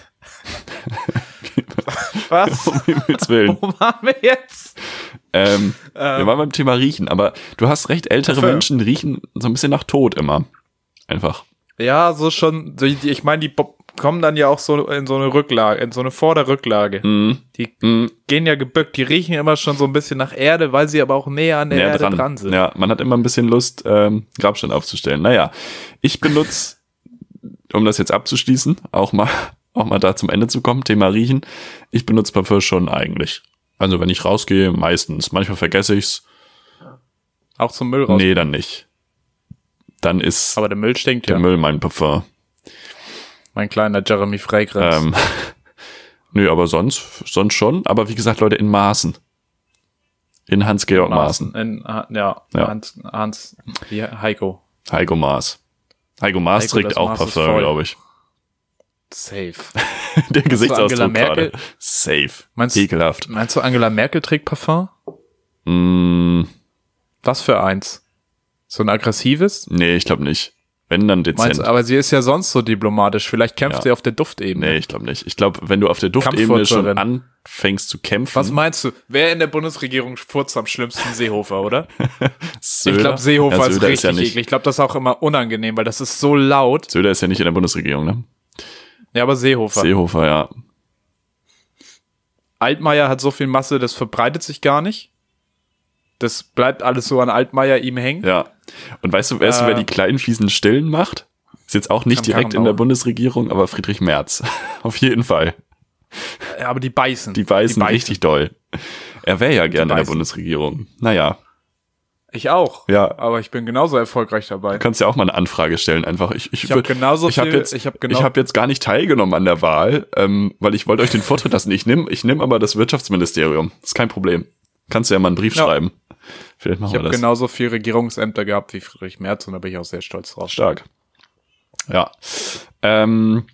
Was? Um Himmels Willen. Wo waren wir jetzt? ähm, wir waren beim Thema Riechen, aber du hast recht, ältere Dafür. Menschen riechen so ein bisschen nach Tod immer. Einfach. Ja, so schon, so die- ich meine, die bo- kommen dann ja auch so in so eine Rücklage, in so eine Vorderrücklage. Mhm. Die Mhm. gehen ja gebückt, die riechen immer schon so ein bisschen nach Erde, weil sie aber auch näher an der Näher Erde dran. dran, sind. Ja, man hat immer ein bisschen Lust, ähm, Grabstein aufzustellen. Naja, ich benutze, um das jetzt abzuschließen, auch mal, auch mal da zum Ende zu kommen, Thema Riechen. Ich benutze Parfüm schon eigentlich. Also wenn ich rausgehe, meistens. Manchmal vergesse ich's. Auch zum Müll raus. Nee, dann nicht. Dann ist Aber der Müll stinkt der ja. Müll mein Parfüm. Mein kleiner Jeremy Fragrance. Ähm, nö, aber sonst, sonst schon. Aber wie gesagt, Leute, in Maßen. In Hans-Georg Maaßen. In, ja, Ja. Hans, Hans, wie, Heiko. Heiko Maas. Heiko Maas Heiko, trägt das auch Maß ist Parfüm, voll. glaube ich. Safe. Der Gesichtsausdruck Angela Merkel? gerade. Safe. Meinst- Ekelhaft. Meinst du, Angela Merkel trägt Parfum? Mm, Was für eins? So ein aggressives? nee, ich glaube nicht. Wenn, dann dezent. Meinst, aber sie ist ja sonst so diplomatisch. Vielleicht kämpft Ja. sie auf der Duftebene. Nee, ich glaube nicht. Ich glaube, wenn du auf der Duftebene schon Kampfwurzlerin. anfängst zu kämpfen. Was meinst du? Wer in der Bundesregierung furzt am schlimmsten? Seehofer, oder? Söder? Ich glaube, Seehofer ja, ist Söder richtig ja nicht, eklig. Ich glaube, das ist auch immer unangenehm, weil das ist so laut. Söder ist ja nicht in der Bundesregierung, ne? Ja, aber Seehofer. Seehofer, ja. Altmaier hat so viel Masse, das verbreitet sich gar nicht. Das bleibt alles so an Altmaier ihm hängen. Ja. Und weißt du, weißt du, Äh, wer die kleinen fiesen Stillen macht? Ist jetzt auch nicht Am direkt in Karrenbauer. der Bundesregierung, aber Friedrich Merz. Auf jeden Fall. Ja, aber die beißen. Die beißen, richtig doll. Er wäre ja gerne in der beißen. Bundesregierung. Naja, Ich auch. Ja. Aber ich bin genauso erfolgreich dabei. du kannst ja auch mal eine Anfrage stellen. Einfach, ich, ich, Ich habe würd- genauso ich hab viel. jetzt, ich habe ich genau. habe jetzt gar nicht teilgenommen an der Wahl, ähm, weil ich wollte euch den Vortritt lassen. Ich nehme ich nehm aber das Wirtschaftsministerium. Ist kein Problem. Kannst du ja mal einen Brief Ja. schreiben. Vielleicht machen ich wir habe das. genauso viel Regierungsämter gehabt wie Friedrich Merz und da bin ich auch sehr stolz drauf. Stark. Ja. Ähm,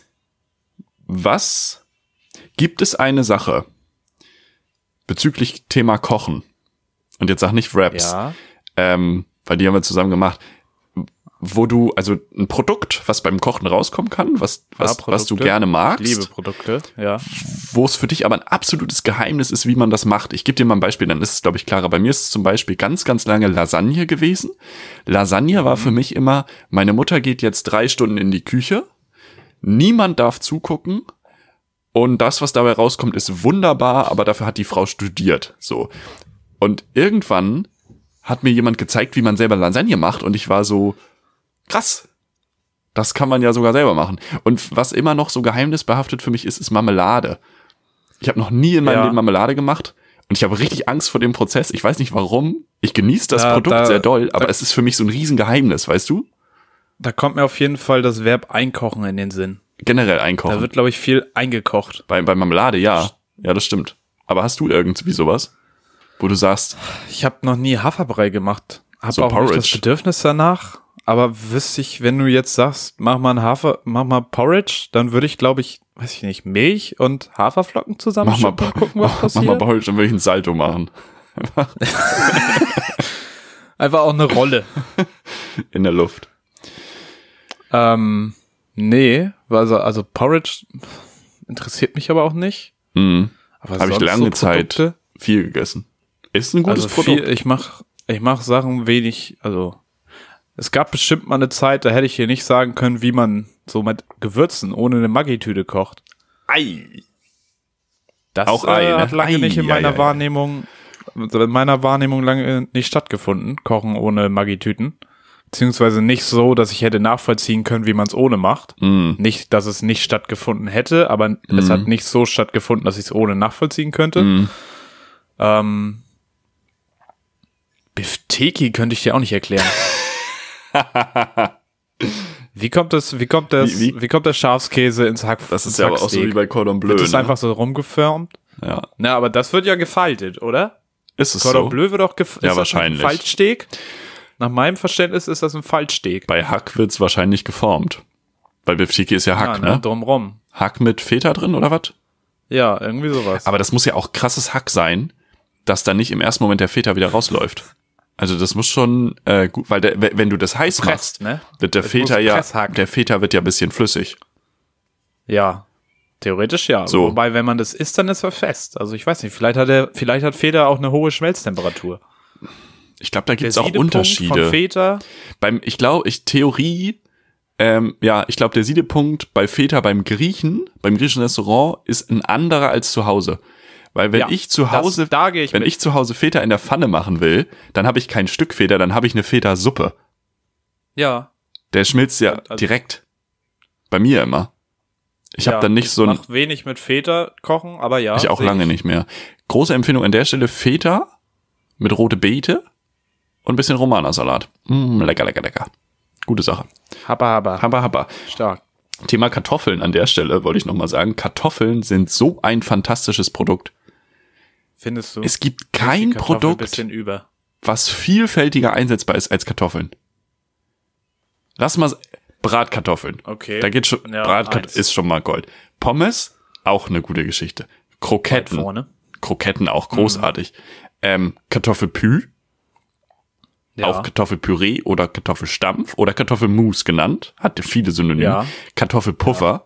was gibt es eine Sache bezüglich Thema Kochen? Und jetzt sag nicht Wraps, Ja. ähm, weil die haben wir zusammen gemacht, wo du, also ein Produkt, was beim Kochen rauskommen kann, was, was, Ja, was du Produkte. gerne magst, Ich liebe Produkte. Ja. wo es für dich aber ein absolutes Geheimnis ist, wie man das macht. Ich gebe dir mal ein Beispiel, dann ist es, glaube ich, klarer. Bei mir ist es zum Beispiel ganz, ganz lange Lasagne gewesen. Lasagne war für mich immer, meine Mutter geht jetzt drei Stunden in die Küche, niemand darf zugucken und das, was dabei rauskommt, ist wunderbar, aber dafür hat die Frau studiert. So. Und irgendwann hat mir jemand gezeigt, wie man selber Lasagne macht und ich war so, krass. Das kann man ja sogar selber machen. Und was immer noch so geheimnisbehaftet für mich ist, ist Marmelade. Ich habe noch nie in meinem Ja. Leben Marmelade gemacht und ich habe richtig Angst vor dem Prozess. Ich weiß nicht warum. Ich genieße das Ja, Produkt da- sehr doll, aber da- es ist für mich so ein Riesengeheimnis, weißt du? Da kommt mir auf jeden Fall das Verb einkochen in den Sinn. Generell Da einkaufen. wird, glaube ich, viel eingekocht. Bei, bei Marmelade, ja. Ja, das stimmt. Aber hast du irgendwie sowas, wo du sagst, Ich habe noch nie Haferbrei gemacht. Hab So auch nicht das Porridge. Bedürfnis danach, aber wüsste ich, wenn du jetzt sagst, mach mal ein Hafer, mach mal Porridge, dann würde ich, glaube ich, weiß ich nicht, Milch und Haferflocken Mach zusammen mal, gucken, was mach, mach passiert. mal Porridge, dann würde ich ein Salto machen. Einfach auch eine Rolle. In der Luft. ähm, nee, also, also Porridge interessiert mich aber auch nicht. Mhm. Aber Habe ich sonst lange so Zeit Produkte, viel gegessen. Ist ein gutes also Produkt. viel, ich mach, ich mach Sachen wenig, also es gab bestimmt mal eine Zeit, da hätte ich hier nicht sagen können, wie man so mit Gewürzen ohne eine Maggi-Tüte kocht. Ei. Das Auch äh, Ei, ne? hat lange Ei, nicht in ja, meiner ja, ja. Wahrnehmung, in meiner Wahrnehmung lange nicht stattgefunden, Kochen ohne Maggi-Tüten. Beziehungsweise nicht so, dass ich hätte nachvollziehen können, wie man es ohne macht. Mm. Nicht, dass es nicht stattgefunden hätte, aber Mhm. es hat nicht so stattgefunden, dass ich es ohne nachvollziehen könnte. Mm. Ähm, Bifteki könnte ich dir auch nicht erklären. Wie kommt das, wie kommt das, Wie- wie, wie- kommt der Schafskäse ins Hack? Das ist ins ja aber auch so Hacksteak? wie bei Cordon Bleu. Wird das ne? einfach so rumgeförmt? Ja. Na, aber das wird ja gefaltet, oder? Ist es Cordon so? Bleu wird auch gef- Ja, ist wahrscheinlich. Das ein Faltsteak? Nach meinem Verständnis ist das ein Faltsteak. Bei Hack wird's wahrscheinlich geformt. Weil Bifteki ist ja Hack, ja, ne? Drumrum. Hack mit Feta drin oder was? Ja, irgendwie sowas. Aber das muss ja auch krasses Hack sein, dass da nicht im ersten Moment der Feta wieder rausläuft. Also das muss schon äh, gut, weil der, wenn du das heiß machst, Presst, ne? wird der Es Feta muss ja, Presshack. der Feta wird ja ein bisschen flüssig. Ja. Theoretisch ja. So. Wobei, wenn man das isst, dann ist er fest. Also ich weiß nicht, vielleicht hat er, vielleicht hat Feta auch eine hohe Schmelztemperatur. Ich glaube, da Der gibt's auch Siedepunkt Unterschiede. von Feta. Beim, ich glaube, ich Theorie, ähm, ja, ich glaube, der Siedepunkt bei Feta beim Griechen, beim griechischen Restaurant, ist ein anderer als zu Hause. Weil wenn Ja, ich zu Hause, das, da gehe ich wenn mit. ich zu Hause Feta in der Pfanne machen will, dann habe ich kein Stück Feta, dann habe ich eine Feta-Suppe. Ja. Der schmilzt ja Also- direkt. Bei mir immer. Ich ja, habe dann nicht so ein, mach wenig mit Feta kochen, aber ja. ich auch seh lange ich. nicht mehr. Große Empfehlung an der Stelle, Feta mit rote Beete und ein bisschen Romana-Salat. Mm, lecker, lecker, lecker. Gute Sache. Habba, habba. Habba, habba. Stark. Thema Kartoffeln an der Stelle, wollte ich nochmal sagen. Kartoffeln sind so ein fantastisches Produkt. Findest du? Es gibt Die kein Kartoffel ein Produkt, bisschen über. was vielfältiger einsetzbar ist als Kartoffeln. Lass mal s- Bratkartoffeln. Okay. Da geht schon, Ja, Bratkartoffeln eins. ist schon mal Gold. Pommes, auch eine gute Geschichte. Weit Kroketten. vorne. Kroketten auch großartig. Ähm, Kartoffelpü, Ja. auch Kartoffelpüree oder Kartoffelstampf oder Kartoffelmus genannt. Hat viele Synonyme. Ja. Kartoffelpuffer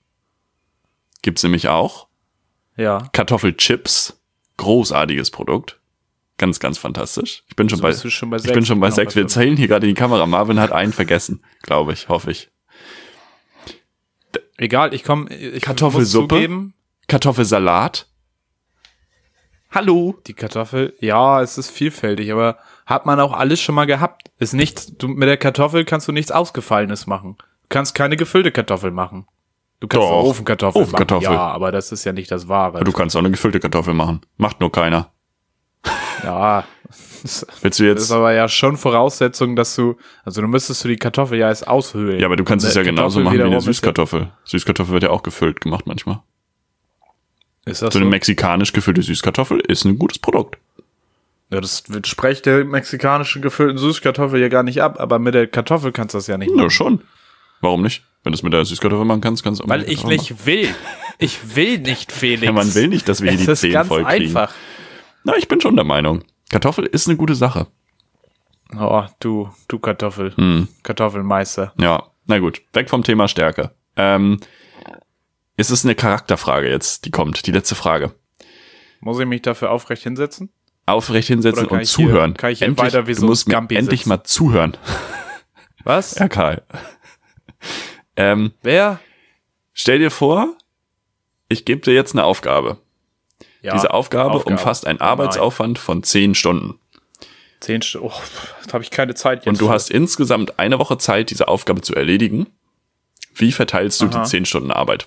gibt's nämlich auch. ja. Kartoffelchips, großartiges Produkt. Ganz, ganz fantastisch. Ich bin schon So bei, bist du schon bei ich sechs. bin schon bei Genau, sechs. Wir was- zählen hier gerade in die Kamera. Marvin hat einen vergessen, glaube ich, hoffe ich. Egal, ich komme. Ich Kartoffelsuppe? muss zugeben, Kartoffelsalat. Hallo. die Kartoffel, ja, es ist vielfältig, aber hat man auch alles schon mal gehabt. Ist nichts, du, mit der Kartoffel kannst du nichts Ausgefallenes machen. Du kannst keine gefüllte Kartoffel machen. Du kannst Doch. eine Ofenkartoffel, Ofenkartoffel. machen. Ja, aber das ist ja nicht das Wahre. Du kannst auch eine gefüllte Kartoffel machen. Macht nur keiner. Ja, das Willst du ist jetzt? aber ja schon Voraussetzung, dass du, also du müsstest du die Kartoffel ja erst aushöhlen. Ja, aber du kannst es ja Eine genauso Kartoffel machen wie eine wiederum ist ja- Süßkartoffel. Süßkartoffel wird ja auch gefüllt gemacht manchmal. Ist das So so? eine mexikanisch gefüllte Süßkartoffel ist ein gutes Produkt. Ja, das spricht der mexikanischen gefüllten Süßkartoffel ja gar nicht ab, aber mit der Kartoffel kannst du das ja nicht Ja, machen. schon. Warum nicht? Wenn du es mit der Süßkartoffel machen kannst, kannst du auch Weil mit der ich Kartoffel nicht will. Ich will nicht, Felix. machen. Ja, man will nicht, dass wir hier Es die ist Zehen ganz voll kriegen. einfach. Na, ich bin schon der Meinung. Kartoffel ist eine gute Sache. Oh, du, du Kartoffel. Hm. Kartoffelmeister. Ja, na gut. Weg vom Thema Stärke. Ähm, es ist eine Charakterfrage jetzt, die kommt. Die letzte Frage. Muss ich mich dafür aufrecht hinsetzen? Aufrecht hinsetzen Oder kann und ich hier- zuhören. kann ich hier endlich, weiter wie so du ein musst mir Scampi endlich sitzen? mal zuhören. Was? Ja, Karl. ähm, Wer? stell dir vor, ich gebe dir jetzt eine Aufgabe. Ja, Diese Aufgabe, Aufgabe. umfasst einen Oh nein. Arbeitsaufwand von zehn Stunden. Zehn Stunden. Oh, da habe ich keine Zeit jetzt. Und du für. hast insgesamt eine Woche Zeit, diese Aufgabe zu erledigen. Wie verteilst du Aha. die zehn Stunden Arbeit?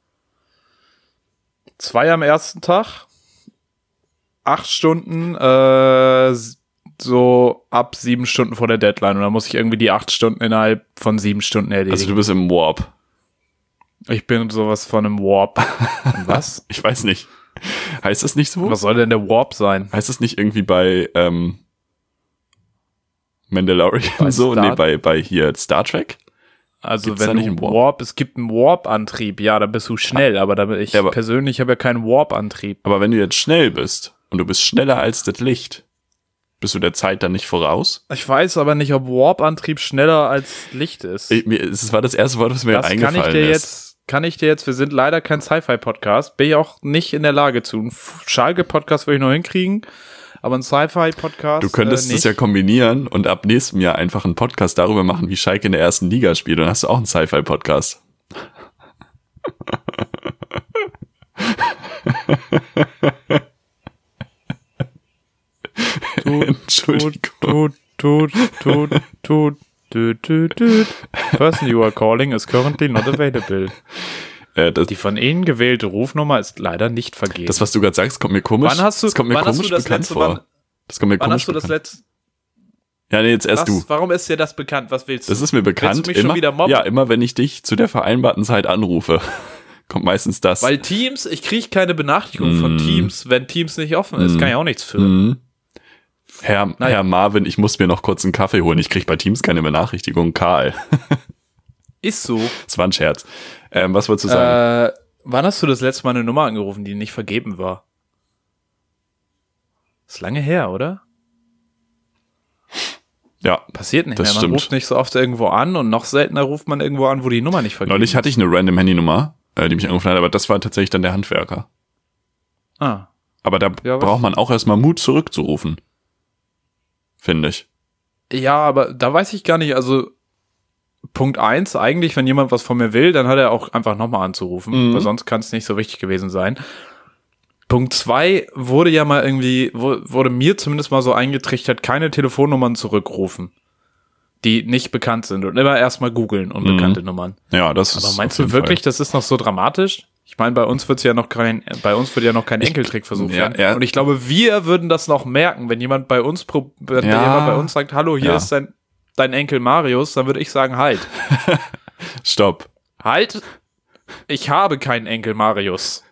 Zwei am ersten Tag. Acht Stunden, äh, so ab sieben Stunden vor der Deadline. Und dann muss ich irgendwie die acht Stunden innerhalb von sieben Stunden erledigen. Also du bist im Warp. Ich bin sowas von einem Warp. Was? Ich weiß nicht. Heißt das nicht so? Was soll denn der Warp sein? Heißt das nicht irgendwie bei, ähm, Mandalorian Bei so, Star- nee, bei, bei hier Star Trek. Also Gibt's da wenn nicht du einen Warp? Warp, es gibt einen Warp-Antrieb, ja, da bist du schnell, aber da, ich Ja, aber- persönlich habe ja keinen Warp-Antrieb. Aber wenn du jetzt schnell bist und du bist schneller als das Licht, bist du der Zeit dann nicht voraus? Ich weiß aber nicht, ob Warp-Antrieb schneller als Licht ist. Ich, mir, es war das erste Wort, was mir das kann eingefallen ich dir ist. jetzt, kann ich dir jetzt, wir sind leider kein Sci-Fi-Podcast, bin ich auch nicht in der Lage zu. Ein Schalke-Podcast würde ich noch hinkriegen, aber ein Sci-Fi-Podcast Du könntest äh, es ja kombinieren und ab nächstem Jahr einfach einen Podcast darüber machen, wie Schalke in der ersten Liga spielt. Dann hast du auch einen Sci-Fi-Podcast. Entschuldigung. Tut, tut, tut, tut, tut, tut, tut. Person you are calling is currently not available. Äh, das, Die von Ihnen gewählte Rufnummer ist leider nicht vergeben. das, was du gerade sagst, kommt mir komisch. Wann hast du- das kommt mir wann hast komisch du das bekannt letzte vor. Mal- das kommt mir Wann komisch hast du das bekannt. letzte? Ja, nee, jetzt erst Was, du. warum ist dir das bekannt? Was willst du? Das ist mir bekannt. Willst du mich immer, schon wieder mobben? Ja, immer wenn ich dich zu der vereinbarten Zeit anrufe, kommt meistens das. Weil Teams, ich kriege keine Benachrichtigung von Mm. Teams, wenn Teams nicht offen ist. Mm. Kann ich auch nichts für. Mhm. Herr, Naja. Herr Marvin, ich muss mir noch kurz einen Kaffee holen. Ich krieg bei Teams keine Benachrichtigung. Karl. Ist so. Das war ein Scherz. Ähm, was wolltest du sagen? Äh, wann hast du das letzte Mal eine Nummer angerufen, die nicht vergeben war? Ist lange her, oder? Ja, Passiert nicht das mehr. Man stimmt. ruft nicht so oft irgendwo an und noch seltener ruft man irgendwo an, wo die Nummer nicht vergeben neulich hatte ich eine random Handynummer, äh, die mich angerufen hat, aber das war tatsächlich dann der Handwerker. Ah. Aber da Ja, was- braucht man auch erstmal Mut zurückzurufen. Finde ich. Ja, aber da weiß ich gar nicht, also Punkt eins, eigentlich, wenn jemand was von mir will, dann hat er auch einfach nochmal anzurufen, Mhm. weil sonst kann es nicht so wichtig gewesen sein. Punkt zwei wurde ja mal irgendwie, wo- wurde mir zumindest mal so eingetrichtert, keine Telefonnummern zurückrufen, die nicht bekannt sind und immer erstmal googeln, unbekannte Nummern. Ja, das Aber ist meinst auf du jeden wirklich, Fall. das ist noch so dramatisch? Ich meine, bei uns wird's ja noch kein, bei uns wird ja noch kein Enkeltrick versucht ja, werden. ja. Und ich glaube, wir würden das noch merken, wenn jemand bei uns, pro- wenn Ja. jemand bei uns sagt, hallo, hier Ja. ist dein, dein Enkel Marius, dann würde ich sagen, halt. Stopp. Halt, ich habe keinen Enkel Marius.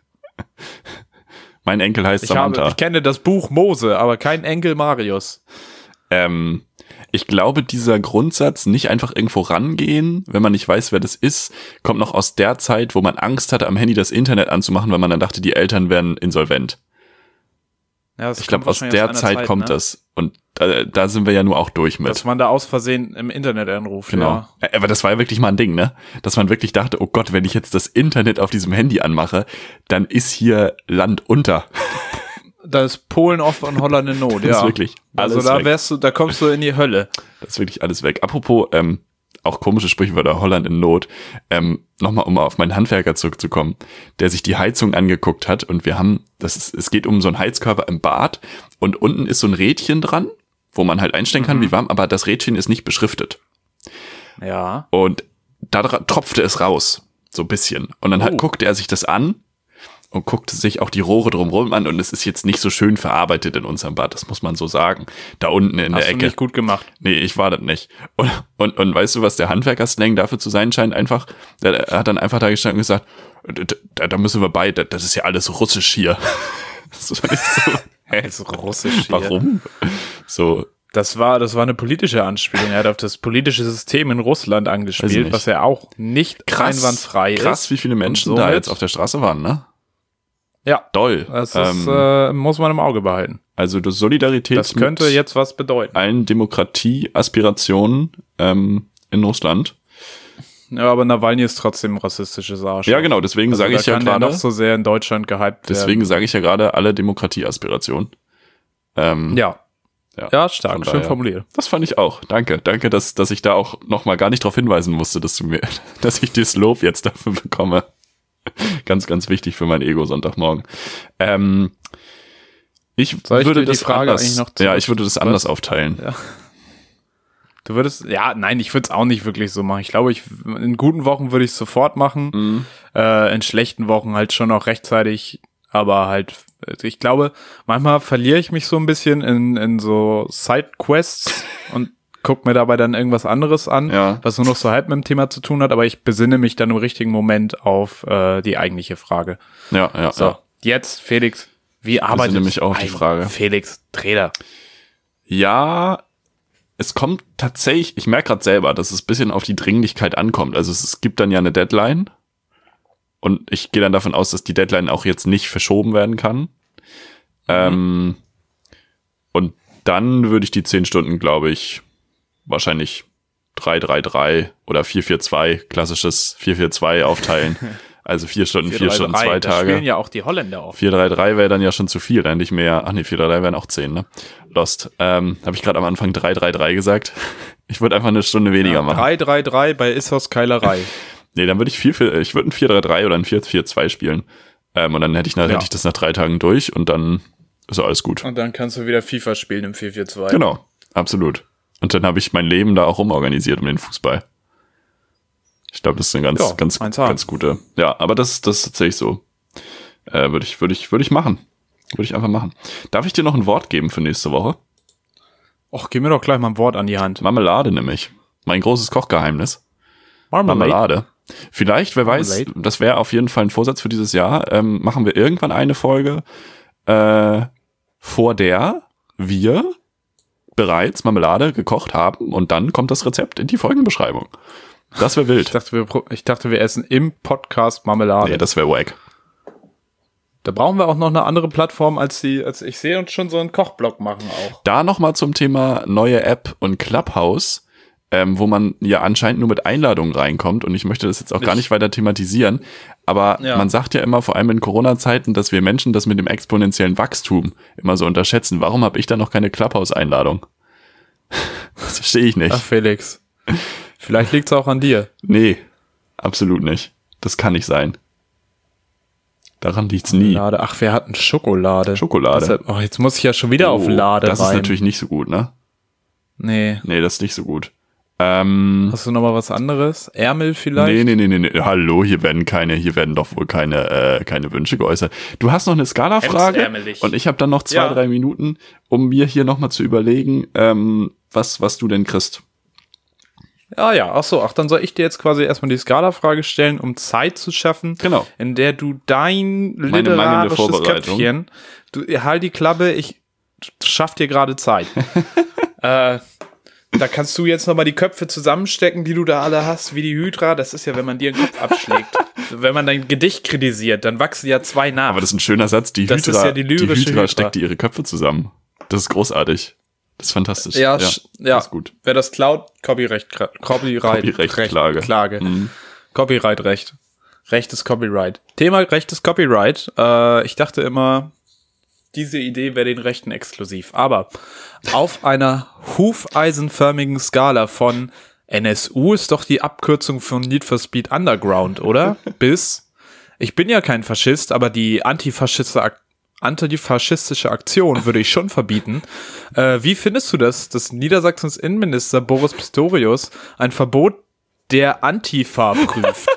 Mein Enkel heißt Ich, habe, Samantha. ich kenne das Buch Mose, aber keinen Enkel Marius. Ähm, ich glaube, dieser Grundsatz, nicht einfach irgendwo rangehen, wenn man nicht weiß, wer das ist, kommt noch aus der Zeit, wo man Angst hatte, am Handy das Internet anzumachen, weil man dann dachte, die Eltern wären insolvent. Ja, das Ich kommt glaube, aus wahrscheinlich der einer Zeit kommt ne? das. Und da, da sind wir ja nur auch durch mit. Dass man da aus Versehen im Internet anruft. Genau. Ja. Ä- Aber das war ja wirklich mal ein Ding, ne? Dass man wirklich dachte, oh Gott, wenn ich jetzt das Internet auf diesem Handy anmache, dann ist hier Land unter. Da ist Polen off und Holland in Not, Das ja. ist wirklich alles also da weg. wärst du, da kommst du in die Hölle. Das ist wirklich alles weg. Apropos, ähm, auch komische Sprichwörter, Holland in Not. Ähm, nochmal, um auf meinen Handwerker zurückzukommen, der sich die Heizung angeguckt hat und wir haben, das ist, es geht um so einen Heizkörper im Bad und unten ist so ein Rädchen dran, wo man halt einstellen kann, Mhm. wie warm, aber das Rädchen ist nicht beschriftet. Ja. Und da dra- tropfte es raus, so ein bisschen. Und dann hat, Oh. guckte er sich das an und guckte sich auch die Rohre drumherum an und es ist jetzt nicht so schön verarbeitet in unserem Bad, das muss man so sagen. Da unten in Hast der du Ecke. nicht gut gemacht. Nee, ich war das nicht. Und, und, und weißt du, was der Handwerker-Slang dafür zu sein scheint? Einfach, der, der hat dann einfach da gestanden und gesagt, da, da müssen wir bei, das ist ja alles russisch hier. Das war nicht so, hä, Das ist russisch hier. warum? So, Das war, das war eine politische Anspielung. Er hat auf das politische System in Russland Weiß ich angespielt, nicht. was ja auch nicht einwandfrei ist. krass, wie viele Menschen Und da somit- jetzt auf der Straße waren, ne? Ja, Doll. das Ähm, ist, äh, muss man im Auge behalten. also das Solidarität Das könnte mit jetzt was bedeuten. allen Demokratie-Aspirationen ähm, in Russland. Ja, aber Nawalny ist trotzdem ein rassistisches Arsch. Ja, genau, deswegen Also sage da ich ja kann der gerade, noch so sehr in Deutschland gehypt deswegen sage ich ja gerade alle Demokratie-Aspirationen. Ähm, werden. Ja. Ja, Ja, stark, von schön daher. formuliert. Das fand ich auch. Danke. Danke, dass, dass ich da auch nochmal gar nicht darauf hinweisen musste, dass du mir, dass ich das Lob jetzt dafür bekomme. Ganz, ganz wichtig für mein Ego Sonntagmorgen. Ähm, ich Soll ich würde dir die das Frage anders, eigentlich noch ja, zurück- ich würde das Was? anders aufteilen. Ja. Du würdest, ja, nein, ich würde es auch nicht wirklich so machen. Ich glaube, ich, in guten Wochen würde ich es sofort machen. Mhm. Äh, in schlechten Wochen halt schon auch rechtzeitig. Aber halt, ich glaube, manchmal verliere ich mich so ein bisschen in, in so Sidequests und guck mir dabei dann irgendwas anderes an, Ja. was nur noch so halb mit dem Thema zu tun hat. Aber ich besinne mich dann im richtigen Moment auf äh, die eigentliche Frage. Ja, ja, So, ja. jetzt, Felix, wie arbeitet mich auch auf die ein Frage. Felix Treder? Ja, es kommt tatsächlich, ich merke gerade selber, dass es ein bisschen auf die Dringlichkeit ankommt. Also es, es gibt dann ja eine Deadline und ich gehe dann davon aus, dass die Deadline auch jetzt nicht verschoben werden kann. Mhm. Ähm, und dann würde ich die zehn Stunden, glaube ich, wahrscheinlich drei drei drei oder vier vier zwei, klassisches vier vier zwei aufteilen. Also vier Stunden, vier Stunden, zwei Tage. Da spielen ja auch die Holländer auf. vier drei drei wäre dann ja schon zu viel, dann nicht mehr. Ach nee, vier drei drei wären auch zehn, ne? Lost. Ähm, habe ich gerade am Anfang drei drei drei gesagt. Ich würde einfach eine Stunde weniger ja, machen. drei drei drei bei Issos Keilerei. Nee, dann würde ich viel, viel, ich würde ein vier drei drei oder ein vier vier zwei spielen. Ähm, und dann hätte ich, nach, ja. hätte ich das nach drei Tagen durch und dann ist alles gut. Und dann kannst du wieder FIFA spielen im vier vier zwei. Genau, absolut. Und dann habe ich mein Leben da auch rumorganisiert um den Fußball. Ich glaube, das ist eine ganz, ja, ganz, ganz gute. Ja, aber das, das ist tatsächlich so. Äh, würde ich, würde ich, würde ich machen. Würde ich einfach machen. Darf ich dir noch ein Wort geben für nächste Woche? Och, gib mir doch gleich mal ein Wort an die Hand. Marmelade nämlich. Mein großes Kochgeheimnis. Marmelade. Marmelade. Vielleicht, wer weiß, Marmelade. Das wäre auf jeden Fall ein Vorsatz für dieses Jahr. Ähm, machen wir irgendwann eine Folge, äh, vor der wir bereits Marmelade gekocht haben und dann kommt das Rezept in die Folgenbeschreibung. Das wäre wild. Ich dachte, wir, ich dachte, wir essen im Podcast Marmelade. Nee, das wäre wack. Da brauchen wir auch noch eine andere Plattform als die, als ich sehe uns schon so einen Kochblog machen auch. Da nochmal zum Thema neue App und Clubhouse, ähm, wo man ja anscheinend nur mit Einladungen reinkommt und ich möchte das jetzt auch ich. gar nicht weiter thematisieren, aber ja. man sagt ja immer, vor allem in Corona-Zeiten, dass wir Menschen das mit dem exponentiellen Wachstum immer so unterschätzen. Warum habe ich da noch keine Clubhouse-Einladung? Das verstehe ich nicht. Ach, Felix. Vielleicht liegt's auch an dir. Nee, absolut nicht. Das kann nicht sein. Daran liegt's nie. Schokolade. Ach, wir hatten Schokolade. Schokolade. Deshalb, oh, jetzt muss ich ja schon wieder oh, auf Lade das rein. Das ist natürlich nicht so gut, ne? Nee. Nee, das ist nicht so gut. Ähm, Hast du noch mal was anderes? Ärmel vielleicht? Nee, nee, nee, nee, nee. Hallo, hier werden keine, hier werden doch wohl keine, äh, keine Wünsche geäußert. Du hast noch eine Skala-Frage und ich habe dann noch zwei, ja. drei Minuten, um mir hier nochmal zu überlegen, ähm, was, was du denn kriegst. Ah ja, ach so, ach, dann soll ich dir jetzt quasi erstmal die Skala-Frage stellen, um Zeit zu schaffen, genau. in der du dein literarisches Köpfchen, du halt die Klappe, ich schaff dir gerade Zeit. äh, da kannst du jetzt nochmal die Köpfe zusammenstecken, die du da alle hast, wie die Hydra. Das ist ja, wenn man dir den Kopf abschlägt. Wenn man dein Gedicht kritisiert, dann wachsen ja zwei nach. Aber das ist ein schöner Satz, die Hydra, das ist ja die lyrische die Hydra, Hydra steckt ihre Köpfe zusammen. Das ist großartig. Das ist fantastisch. Ja, ja, ja. Das ist gut. Wer das klaut, Copyright, Copyright, Copyright-Klage. Klage. Mhm. Copyright-Recht. Recht ist Copyright. Thema Recht ist Copyright. Äh, ich dachte immer, diese Idee wäre den Rechten exklusiv. Aber auf einer hufeisenförmigen Skala von N S U ist doch die Abkürzung von Need for Speed Underground, oder? Bis, ich bin ja kein Faschist, aber die antifaschistische Aktion Antifaschistische Aktion würde ich schon verbieten. Äh, wie findest du das, dass Niedersachsens Innenminister Boris Pistorius ein Verbot der Antifa prüft?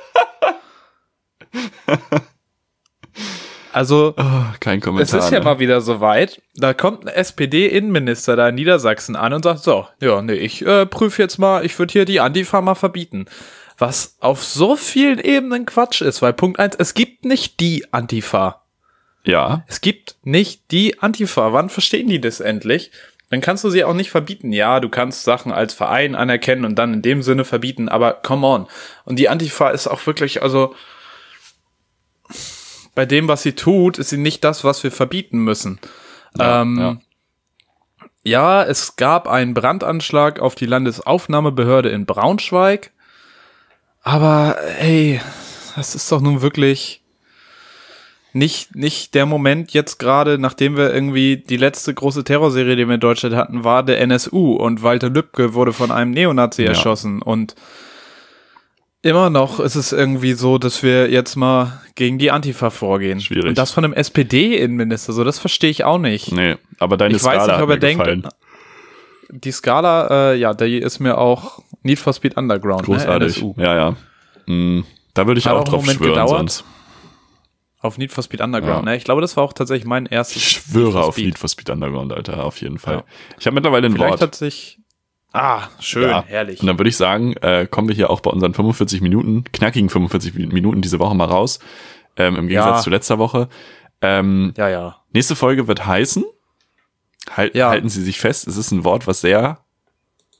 Also, oh, kein Kommentar. Es ist ja ne? mal wieder soweit. Da kommt ein S P D-Innenminister da in Niedersachsen an und sagt, so, ja, nee, ich äh, prüfe jetzt mal, ich würde hier die Antifa mal verbieten. Was auf so vielen Ebenen Quatsch ist, weil Punkt eins, es gibt nicht die Antifa. Ja. Es gibt nicht die Antifa. Wann verstehen die das endlich? Dann kannst du sie auch nicht verbieten. Ja, du kannst Sachen als Verein anerkennen und dann in dem Sinne verbieten, aber come on. Und die Antifa ist auch wirklich, also bei dem, was sie tut, ist sie nicht das, was wir verbieten müssen. Ja, ähm, ja. ja, es gab einen Brandanschlag auf die Landesaufnahmebehörde in Braunschweig, aber hey, das ist doch nun wirklich Nicht, nicht der Moment jetzt gerade, nachdem wir irgendwie die letzte große Terrorserie, die wir in Deutschland hatten, war der N S U und Walter Lübcke wurde von einem Neonazi ja. erschossen und immer noch ist es irgendwie so, dass wir jetzt mal gegen die Antifa vorgehen. Schwierig. Und das von einem S P D-Innenminister, so das verstehe ich auch nicht. Nee, aber deine ich Skala weiß nicht, hat ob er mir denkt, gefallen. Die Skala, äh, ja, die ist mir auch Need for Speed Underground, großartig. Ne? N S U. Ja, ja. Hm, da würde ich hat auch auch drauf einen Moment schwören gedauert. sonst. Auf Need for Speed Underground, ja. ne? Ich glaube, das war auch tatsächlich mein erstes. Ich schwöre auf Need for Speed Underground, Alter, auf jeden Fall. Ja. Ich habe mittlerweile ein Vielleicht Wort. hat sich. Ah, schön, ja. herrlich. Und dann würde ich sagen, äh, kommen wir hier auch bei unseren fünfundvierzig Minuten, knackigen fünfundvierzig Minuten diese Woche mal raus. Ähm, Im Gegensatz ja. zu letzter Woche. Ähm, ja, ja. Nächste Folge wird heißen, halt, ja. halten Sie sich fest, es ist ein Wort, was sehr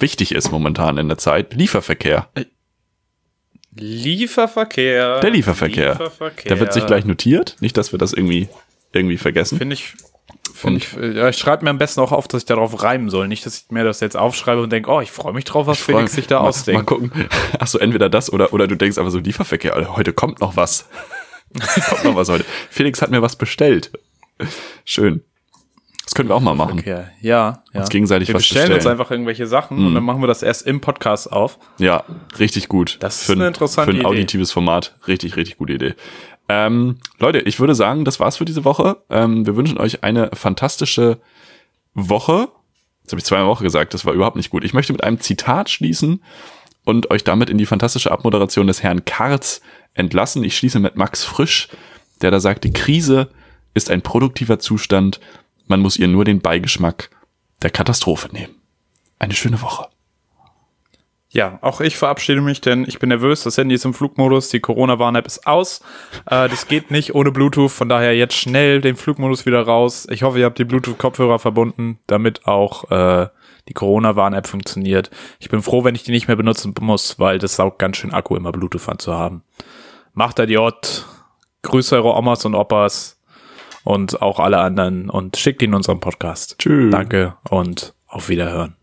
wichtig ist momentan in der Zeit, Lieferverkehr. Lieferverkehr. Der Lieferverkehr. Lieferverkehr. Der wird sich gleich notiert. Nicht, dass wir das irgendwie, irgendwie vergessen. Finde ich, finde ich, ja, ich schreibe mir am besten auch auf, dass ich darauf reimen soll. Nicht, dass ich mir das jetzt aufschreibe und denke, oh, ich freue mich drauf, was Ich Felix freu, sich da mal, ausdenkt. Mal gucken. Achso, entweder das oder, oder du denkst einfach so, Lieferverkehr, Alter, heute kommt noch was. kommt noch was heute. Felix hat mir was bestellt. Schön. Das können wir auch mal machen. Okay. Ja, ja. Uns gegenseitig wir was bestellen bestellen. uns einfach irgendwelche Sachen Mhm. und dann machen wir das erst im Podcast auf. Ja, richtig gut. Das ist für eine ein, interessante Für ein Idee. auditives Format. Richtig, richtig gute Idee. Ähm, Leute, ich würde sagen, das war's für diese Woche. Ähm, wir wünschen euch eine fantastische Woche. Jetzt habe ich zweimal Woche gesagt, das war überhaupt nicht gut. Ich möchte mit einem Zitat schließen und euch damit in die fantastische Abmoderation des Herrn Karz entlassen. Ich schließe mit Max Frisch, der da sagt, die Krise ist ein produktiver Zustand. Man muss ihr nur den Beigeschmack der Katastrophe nehmen. Eine schöne Woche. Ja, auch ich verabschiede mich, denn ich bin nervös. Das Handy ist im Flugmodus, die Corona-Warn-App ist aus. Äh, das geht nicht ohne Bluetooth, von daher jetzt schnell den Flugmodus wieder raus. Ich hoffe, ihr habt die Bluetooth-Kopfhörer verbunden, damit auch äh, die Corona-Warn-App funktioniert. Ich bin froh, wenn ich die nicht mehr benutzen muss, weil das saugt ganz schön Akku, immer Bluetooth anzuhaben. Macht Idiot, grüßt eure Omas und Opas und auch alle anderen und schickt ihn in unseren Podcast. Tschüss. Danke und auf Wiederhören.